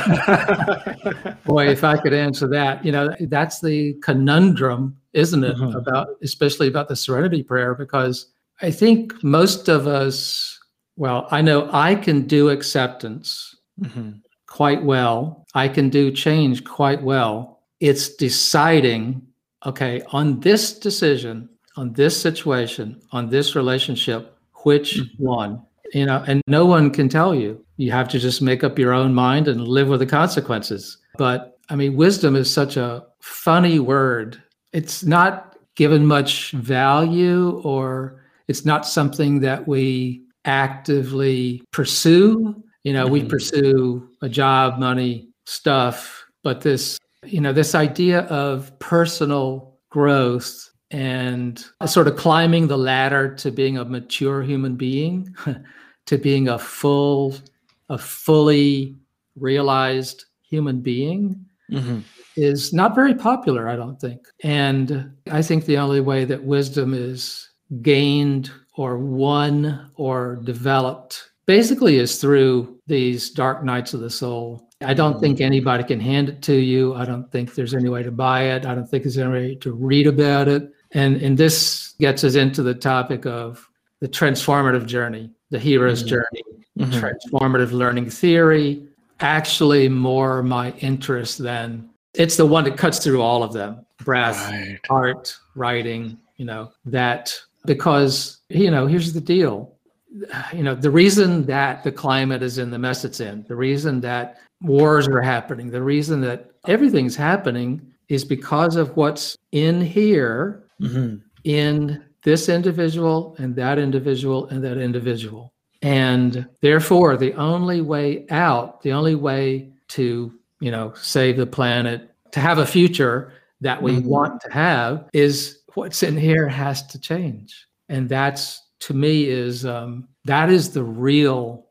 Boy, if I could answer that, you know, that's the conundrum, isn't it? Mhm. About, especially about the serenity prayer, because I think most of us, well, I know I can do acceptance Mhm. quite well. I can do change quite well. It's deciding, okay, on this decision, on this situation, on this relationship, which one? You know, and no one can tell you. You have to just make up your own mind and live with the consequences. But I mean, wisdom is such a funny word. It's not given much value, or it's not something that we actively pursue. You know, we Mhm. pursue a job, money, stuff, but this, you know, this idea of personal growth and sort of climbing the ladder to being a mature human being, to being a full, a fully realized human being Mhm. is not very popular, I don't think. And I think the only way that wisdom is gained or won or developed basically is through these dark nights of the soul. I don't think anybody can hand it to you. I don't think there's any way to buy it. I don't think there's any way to read about it. And, and this gets us into the topic of the transformative journey, the hero's Mhm. journey, Mhm. transformative learning theory, actually more my interest than, it's the one that cuts through all of them. Breath, Right. art, writing, you know, that, because, you know, here's the deal. You know, the reason that the climate is in the mess it's in, the reason that wars are happening, the reason that everything's happening is because of what's in here, Mhm. in this individual and that individual and that individual. And therefore, the only way out, the only way to, you know, save the planet, to have a future that we Mhm. want to have, is what's in here has to change. And that's, to me, is um, that is the real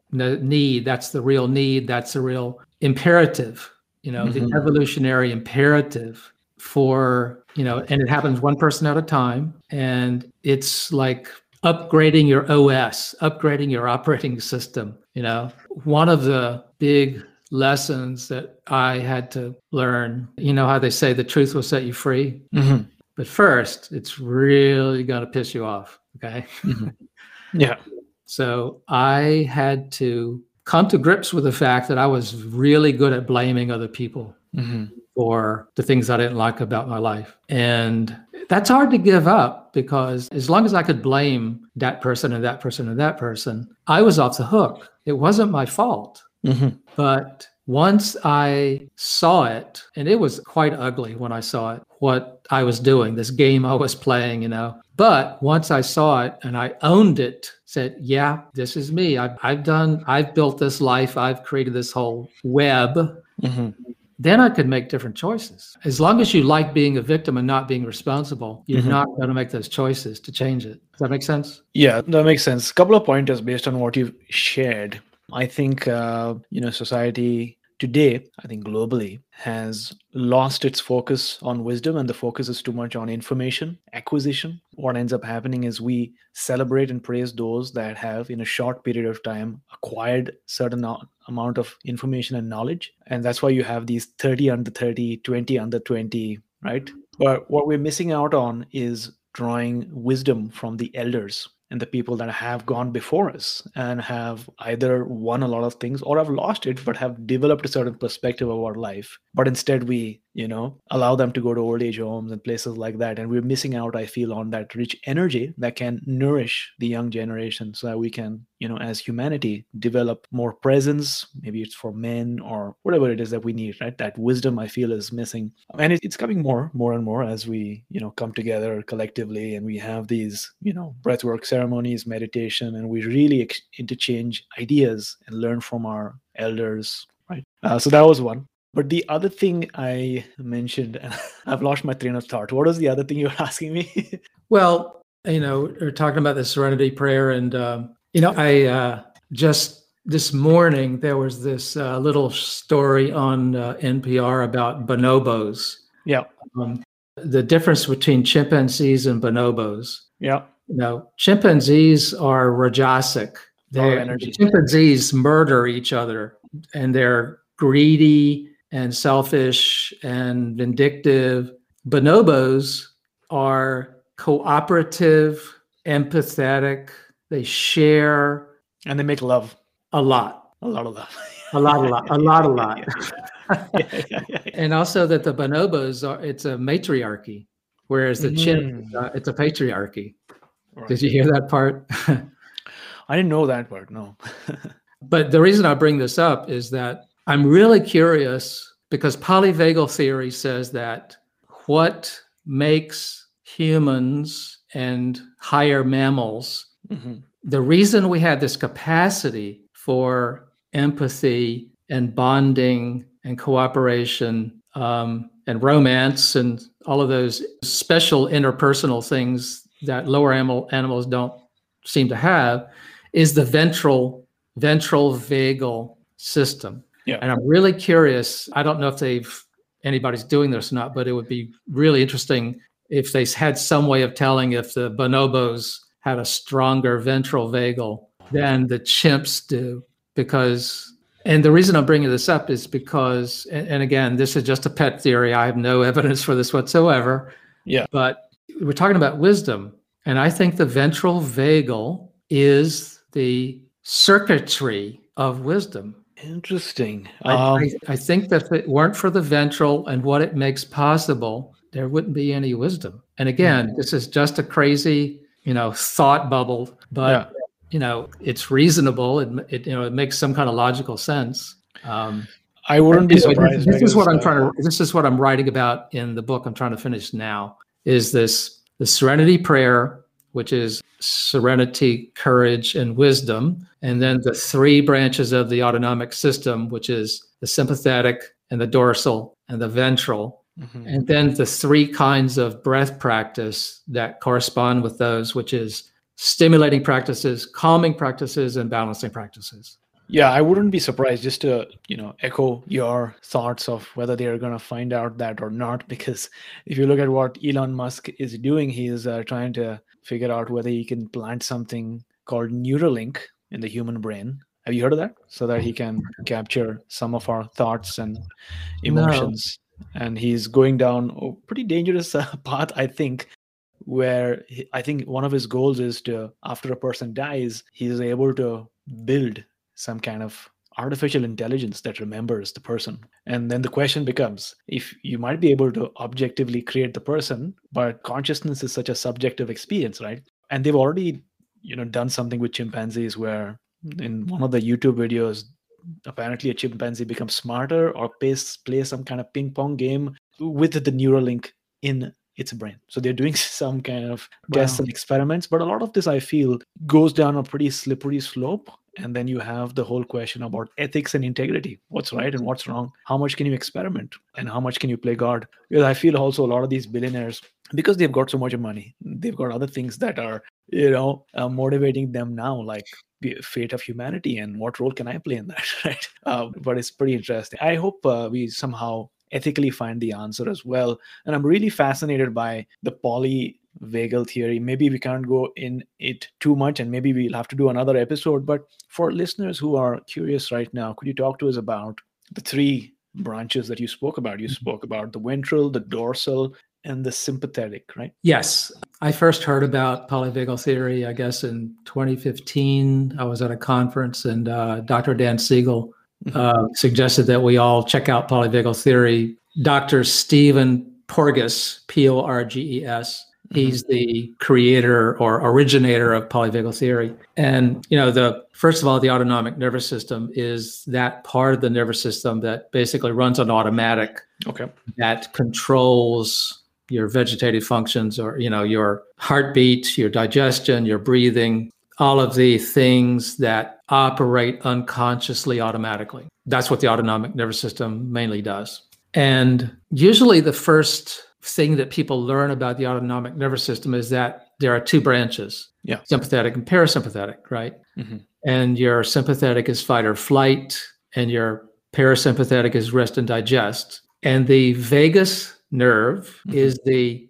need. That's the real need. That's the real imperative, you know, Mm-hmm. the evolutionary imperative for, you know, and it happens one person at a time. And it's like upgrading your O S, upgrading your operating system. You know, one of the big lessons that I had to learn, you know how they say the truth will set you free? Mm-hmm. But first, it's really going to piss you off. Okay. Mm-hmm. Yeah. So I had to come to grips with the fact that I was really good at blaming other people Mm-hmm. for the things I didn't like about my life. And that's hard to give up, because as long as I could blame that person and that person and that person, I was off the hook. It wasn't my fault. Mm-hmm. But once I saw it, and it was quite ugly when I saw it, what I was doing, this game I was playing, you know. But once I saw it and I owned it, said, yeah, this is me. I've, I've done, I've built this life. I've created this whole web. Mm-hmm. Then I could make different choices. As long as you like being a victim and not being responsible, you're Mm-hmm. not going to make those choices to change it. Does that make sense? Yeah, that makes sense. A couple of pointers based on what you've shared. I think, uh, you know, society today, I think globally, has lost its focus on wisdom, and the focus is too much on information acquisition. What ends up happening is we celebrate and praise those that have, in a short period of time, acquired certain o- amount of information and knowledge. And that's why you have these thirty under thirty, twenty under twenty, right? But what we're missing out on is drawing wisdom from the elders and the people that have gone before us and have either won a lot of things or have lost it, but have developed a certain perspective of our life. But instead we, you know, allow them to go to old age homes and places like that. And we're missing out, I feel, on that rich energy that can nourish the young generation so that we can, you know, as humanity, develop more presence. Maybe it's for men or whatever it is that we need, right? That wisdom, I feel, is missing. And it, it's coming more, more and more as we, you know, come together collectively and we have these, you know, breathwork ceremonies, meditation, and we really ex- interchange ideas and learn from our elders, right? Uh, so that was one. But the other thing I mentioned, and I've lost my train of thought. What was the other thing you were asking me? Well, you know, we're talking about the Serenity Prayer. And, um, you know, I uh, just this morning, there was this uh, little story on uh, N P R about bonobos. Yeah. Um, the difference between chimpanzees and bonobos. Yeah. You know, chimpanzees are rajasic. They're, energy. Chimpanzees murder each other, and they're greedy and selfish and vindictive. Bonobos are cooperative, empathetic. They share And they make love. a lot, A lot of love. a lot, a lot, a lot, a lot. Yeah, yeah, yeah, yeah. And also that the bonobos are, it's a matriarchy, whereas the chimp, Mm. uh, it's a patriarchy. Right. Did you hear that part? I didn't know that part, no. But the reason I bring this up is that I'm really curious, because polyvagal theory says that what makes humans and higher mammals, Mm-hmm. the reason we have this capacity for empathy and bonding and cooperation um, and romance and all of those special interpersonal things that lower animal, animals don't seem to have is the ventral ventral vagal system. Yeah. And I'm really curious. I don't know if they've anybody's doing this or not, but it would be really interesting if they had some way of telling if the bonobos had a stronger ventral vagal than the chimps do. Because, and the reason I'm bringing this up is because, and, and again, this is just a pet theory. I have no evidence for this whatsoever. Yeah. But we're talking about wisdom. And I think the ventral vagal is the circuitry of wisdom. Interesting. I, Um, I, I think that if it weren't for the ventral and what it makes possible, there wouldn't be any wisdom. And again, this is just a crazy, you know, thought bubble, but Yeah. you know, it's reasonable. It, it you know, it makes some kind of logical sense. Um, I wouldn't be anyway, surprised. This, this is what I'm because, trying to. This is what I'm writing about in the book I'm trying to finish now. Is this the Serenity Prayer, which is serenity, courage, and wisdom, and then the three branches of the autonomic system, which is the sympathetic and the dorsal and the ventral, Mhm. and then the three kinds of breath practice that correspond with those, which is stimulating practices, calming practices, and balancing practices. Yeah, I wouldn't be surprised, just to, you know, echo your thoughts of whether they are going to find out that or not. Because if you look at what Elon Musk is doing, he is uh, trying to figure out whether he can plant something called Neuralink in the human brain. Have you heard of that? So that he can capture some of our thoughts and No. emotions. And he's going down a pretty dangerous uh, path, I think, where he, I think one of his goals is to, after a person dies, he is able to build some kind of artificial intelligence that remembers the person. And then the question becomes, if you might be able to objectively create the person, but consciousness is such a subjective experience, right? And they've already, you know, done something with chimpanzees where in one of the YouTube videos, apparently a chimpanzee becomes smarter or plays, plays some kind of ping pong game with the Neuralink in its brain. So they're doing some kind of tests Wow. and experiments, but a lot of this, I feel, goes down a pretty slippery slope. And then you have the whole question about ethics and integrity. What's right and what's wrong? How much can you experiment and how much can you play God? Because I feel also a lot of these billionaires, because they've got so much money, they've got other things that are, you know, uh, motivating them now, like the fate of humanity and what role can I play in that, right? Uh, but it's pretty interesting. I hope uh, we somehow ethically find the answer as well. And I'm really fascinated by the polyvagal theory. Maybe we can't go in it too much, and maybe we'll have to do another episode. But for listeners who are curious right now, could you talk to us about the three branches that you spoke about? You spoke about the ventral, the dorsal, and the sympathetic, right? Yes. I first heard about polyvagal theory, I guess, in twenty fifteen. I was at a conference, and uh, Doctor Dan Siegel uh, suggested that we all check out polyvagal theory. Doctor Stephen Porges, P O R G E S, he's the creator or originator of polyvagal theory. And, you know, the first of all, the autonomic nervous system is that part of the nervous system that basically runs on automatic, Okay. that controls your vegetative functions, or, you know, your heartbeat, your digestion, your breathing, all of the things that operate unconsciously automatically. That's what the autonomic nervous system mainly does. And usually the first thing that people learn about the autonomic nervous system is that there are two branches, Yeah. sympathetic and parasympathetic, right? Mm-hmm. And your sympathetic is fight or flight, and your parasympathetic is rest and digest. And the vagus nerve mm-hmm. is the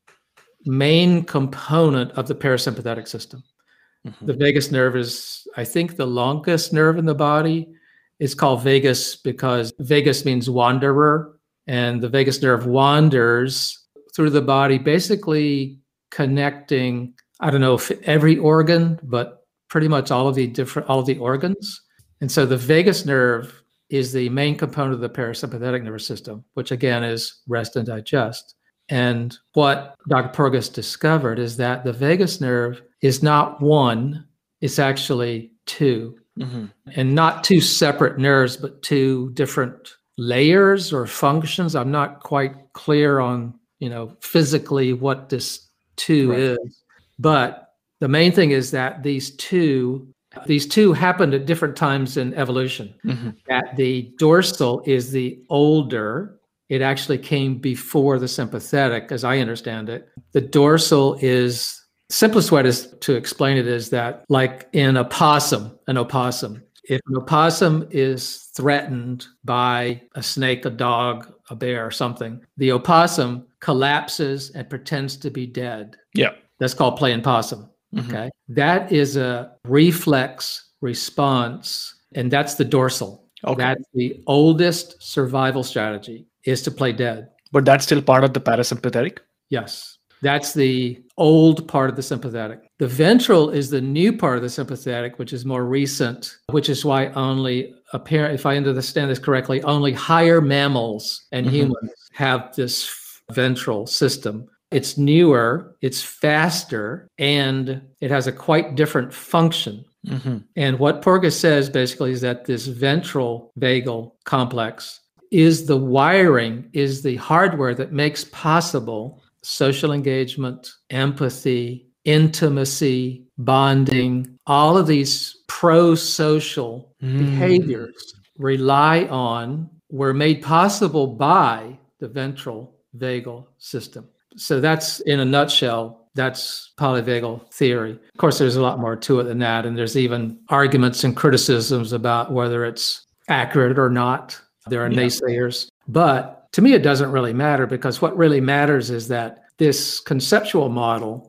main component of the parasympathetic system. Mm-hmm. The vagus nerve is, I think, the longest nerve in the body. It's called vagus because vagus means wanderer, and the vagus nerve wanders through the body, basically connecting, I don't know if every organ, but pretty much all of the different, all of the organs. And so the vagus nerve is the main component of the parasympathetic nervous system, which again is rest and digest. And what Doctor Porges discovered is that the vagus nerve is not one, it's actually two. Mm-hmm. And not two separate nerves, but two different layers or functions. I'm not quite clear on, you know, physically what this two right. is. But the main thing is that these two, these two happened at different times in evolution. Mm-hmm. That the dorsal is the older. It actually came before the sympathetic, as I understand it. The dorsal is, simplest way to, to explain it is that, like in a possum, an opossum, if an opossum is threatened by a snake, a dog, a bear, or something, the opossum collapses and pretends to be dead. Yeah. That's called playing possum. Mm-hmm. Okay. That is a reflex response, and that's the dorsal. Okay. That's the oldest survival strategy, is to play dead. But that's still part of the parasympathetic? Yes. That's the old part of the sympathetic. The ventral is the new part of the sympathetic, which is more recent, which is why only, apparent, if I understand this correctly, only higher mammals and mm-hmm. humans have this ventral system. It's newer, it's faster, and it has a quite different function. Mm-hmm. And what Porges says basically is that this ventral vagal complex is the wiring, is the hardware that makes possible social engagement, empathy, intimacy, bonding. All of these pro-social mm. behaviors rely on, were made possible by the ventral vagal system. So that's, in a nutshell, That's polyvagal theory. Of course, there's a lot more to it than that. And there's even arguments and criticisms about whether it's accurate or not. There are yeah. naysayers. But to me, it doesn't really matter, because what really matters is that this conceptual model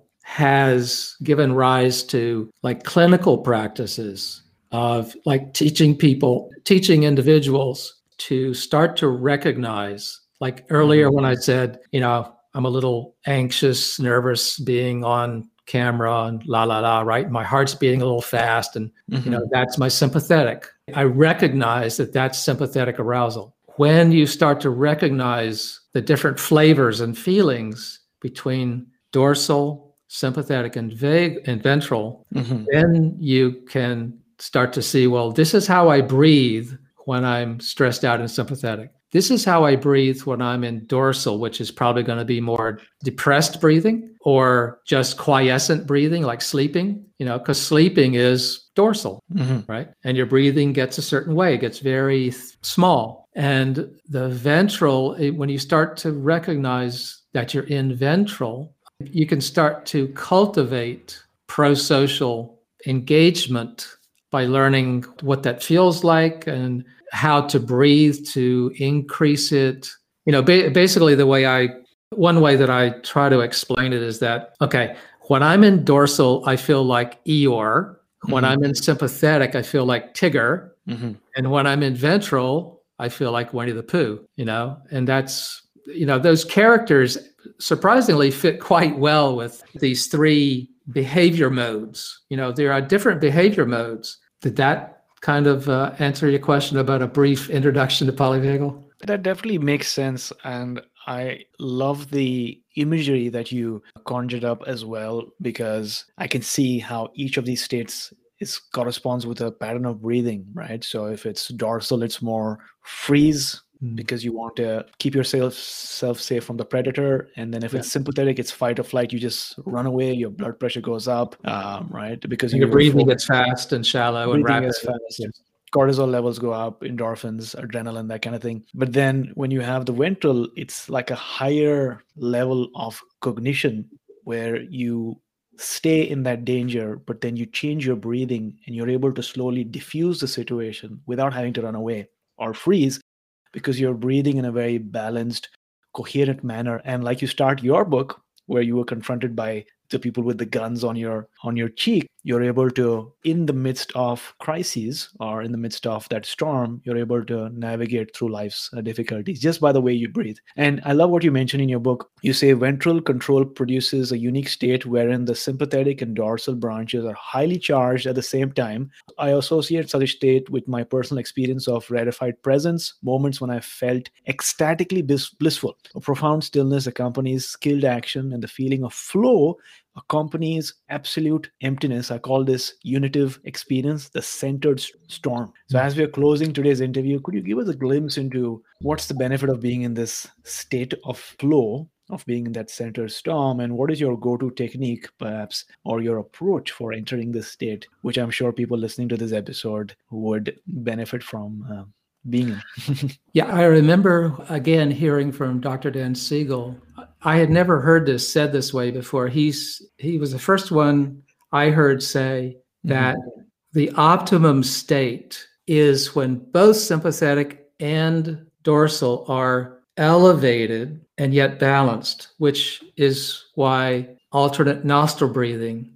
has given rise to like clinical practices of like teaching people, teaching individuals to start to recognize, like earlier when I said, you know, I'm a little anxious, nervous being on camera and la, la, la, right? My heart's beating a little fast and, mm-hmm. you know, that's my sympathetic. I recognize that that's sympathetic arousal. When you start to recognize the different flavors and feelings between dorsal, sympathetic, and vague and ventral, mm-hmm. then you can start to see, well, this is how I breathe when I'm stressed out and sympathetic. This is how I breathe when I'm in dorsal, which is probably going to be more depressed breathing or just quiescent breathing, like sleeping, you know, because sleeping is dorsal, mm-hmm. right? And your breathing gets a certain way, it gets very th- small. And the ventral, it, when you start to recognize that you're in ventral, you can start to cultivate pro-social engagement by learning what that feels like and how to breathe to increase it. You know, ba- basically the way I, one way that I try to explain it is that, okay, when I'm in dorsal, I feel like Eeyore. When mm-hmm. I'm in sympathetic, I feel like Tigger. Mm-hmm. And when I'm in ventral, I feel like Winnie the Pooh, you know, and that's, you know, those characters surprisingly fit quite well with these three behavior modes. You know, there are different behavior modes. Did that kind of uh, answer your question about a brief introduction to polyvagal? That definitely makes sense. And I love the imagery that you conjured up as well, because I can see how each of these states is corresponds with a pattern of breathing, right? So if it's dorsal, it's more freeze, because you want to keep yourself self safe from the predator. And then if yeah. it's sympathetic, it's fight or flight. You just run away. Your blood pressure goes up, um, right? Because your breathing gets fast and shallow and rapid. Fast. Yeah. Cortisol levels go up, endorphins, adrenaline, that kind of thing. But then when you have the ventral, it's like a higher level of cognition where you stay in that danger, but then you change your breathing and you're able to slowly diffuse the situation without having to run away or freeze, because you're breathing in a very balanced, coherent manner. And like you start your book, where you were confronted by the people with the guns on your on your cheek, you're able to, in the midst of crises or in the midst of that storm, you're able to navigate through life's uh, difficulties just by the way you breathe. And I love what you mentioned in your book. You say ventral control produces a unique state wherein the sympathetic and dorsal branches are highly charged at the same time. I associate such a state with my personal experience of rarefied presence, moments when I felt ecstatically bliss- blissful. A profound stillness accompanies skilled action, and the feeling of flow accompanies absolute emptiness. I call this unitive experience the centered storm. So as we are closing today's interview, could you give us a glimpse into what's the benefit of being in this state of flow, of being in that centered storm, and what is your go-to technique perhaps, or your approach for entering this state, which I'm sure people listening to this episode would benefit from uh, being in? Yeah, I remember again hearing from Doctor Dan Siegel. I had never heard this said this way before. He's he was the first one I heard say that mm-hmm. the optimum state is when both sympathetic and dorsal are elevated and yet balanced, which is why alternate nostril breathing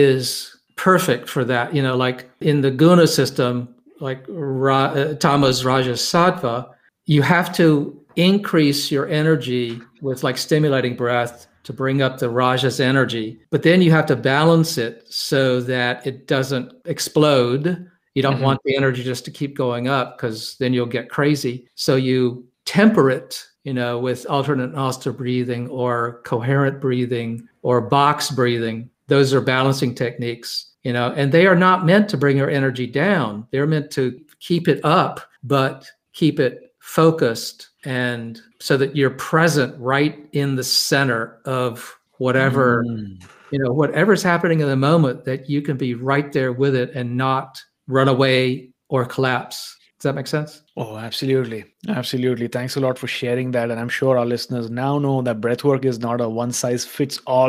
is perfect for that. You know, like in the guna system, like Ra, uh, Tamas Rajas Sattva, you have to increase your energy with like stimulating breath to bring up the Rajas energy, but then you have to balance it so that it doesn't explode. You don't mm-hmm. want the energy just to keep going up, because then you'll get crazy. So you temper it, you know, with alternate nostril breathing or coherent breathing or box breathing. Those are balancing techniques, you know, and they are not meant to bring your energy down. They're meant to keep it up, but keep it focused, and so that you're present right in the center of whatever, mm. you know, whatever's happening in the moment, that you can be right there with it and not run away or collapse. Does that make sense? Oh, absolutely. Absolutely. Thanks a lot for sharing that. And I'm sure our listeners now know that breathwork is not a one size fits all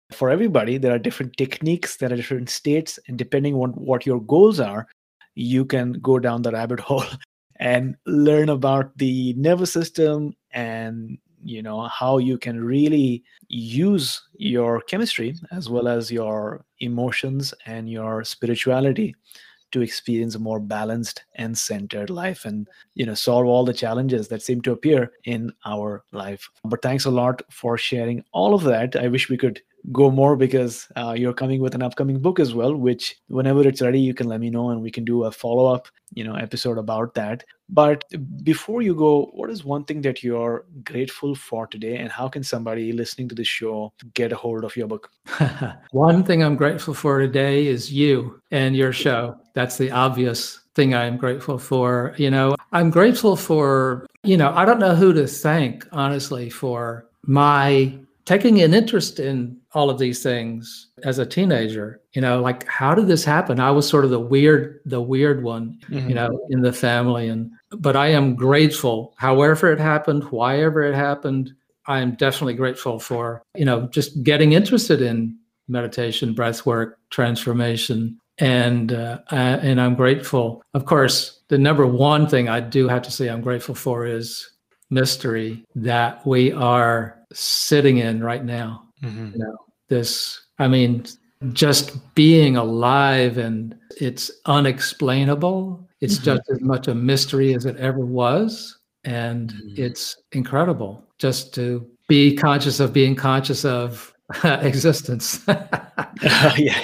for everybody, there are different techniques, there are different states, and depending on what your goals are, you can go down the rabbit hole and learn about the nervous system and you know how you can really use your chemistry as well as your emotions and your spirituality to experience a more balanced and centered life and you know solve all the challenges that seem to appear in our life. But thanks a lot for sharing all of that. I wish we could go more because uh, you're coming with an upcoming book as well, which whenever it's ready, you can let me know and we can do a follow-up you know episode about that. But before you go, what is one thing that you're grateful for today, and how can somebody listening to this show get a hold of your book? One thing I'm grateful for today is you and your show. That's the obvious thing I'm grateful for. You know, I'm grateful for, you know, I don't know who to thank, honestly, for my taking an interest in all of these things as a teenager. You know, like, how did this happen? I was sort of the weird, the weird one, mm-hmm. you know, in the family. And, but I am grateful, however it happened, whyever it happened, I am definitely grateful for, you know, just getting interested in meditation, breath work, transformation. And, uh, uh, and I'm grateful. Of course, the number one thing I do have to say I'm grateful for is mystery that we are sitting in right now. Mm-hmm. You know, this, I mean, just being alive, and it's unexplainable. It's mm-hmm. just as much a mystery as it ever was. And mm-hmm. it's incredible just to be conscious of being conscious of existence. uh, yeah,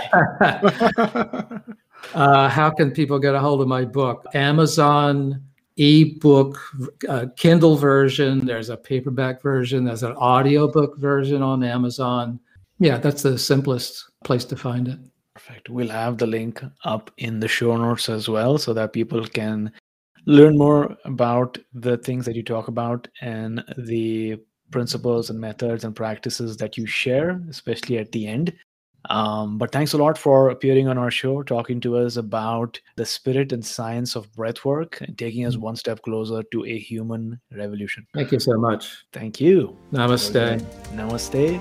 yeah. uh, how can people get a hold of my book? Amazon, ebook, uh, Kindle version. There's a paperback version. There's an audiobook version on Amazon. Yeah, that's the simplest place to find it. Perfect. We'll have the link up in the show notes as well so that people can learn more about the things that you talk about and the principles and methods and practices that you share, especially at the end. Um, but thanks a lot for appearing on our show, talking to us about the spirit and science of breathwork and taking us one step closer to a human revolution. Thank you so much. Thank you. Namaste. Namaste.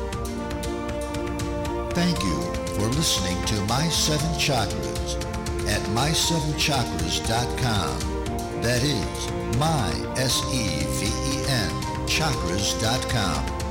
Thank you for listening to My Seven Chakras at my seven chakras dot com. That is my, S E V E N, chakras dot com.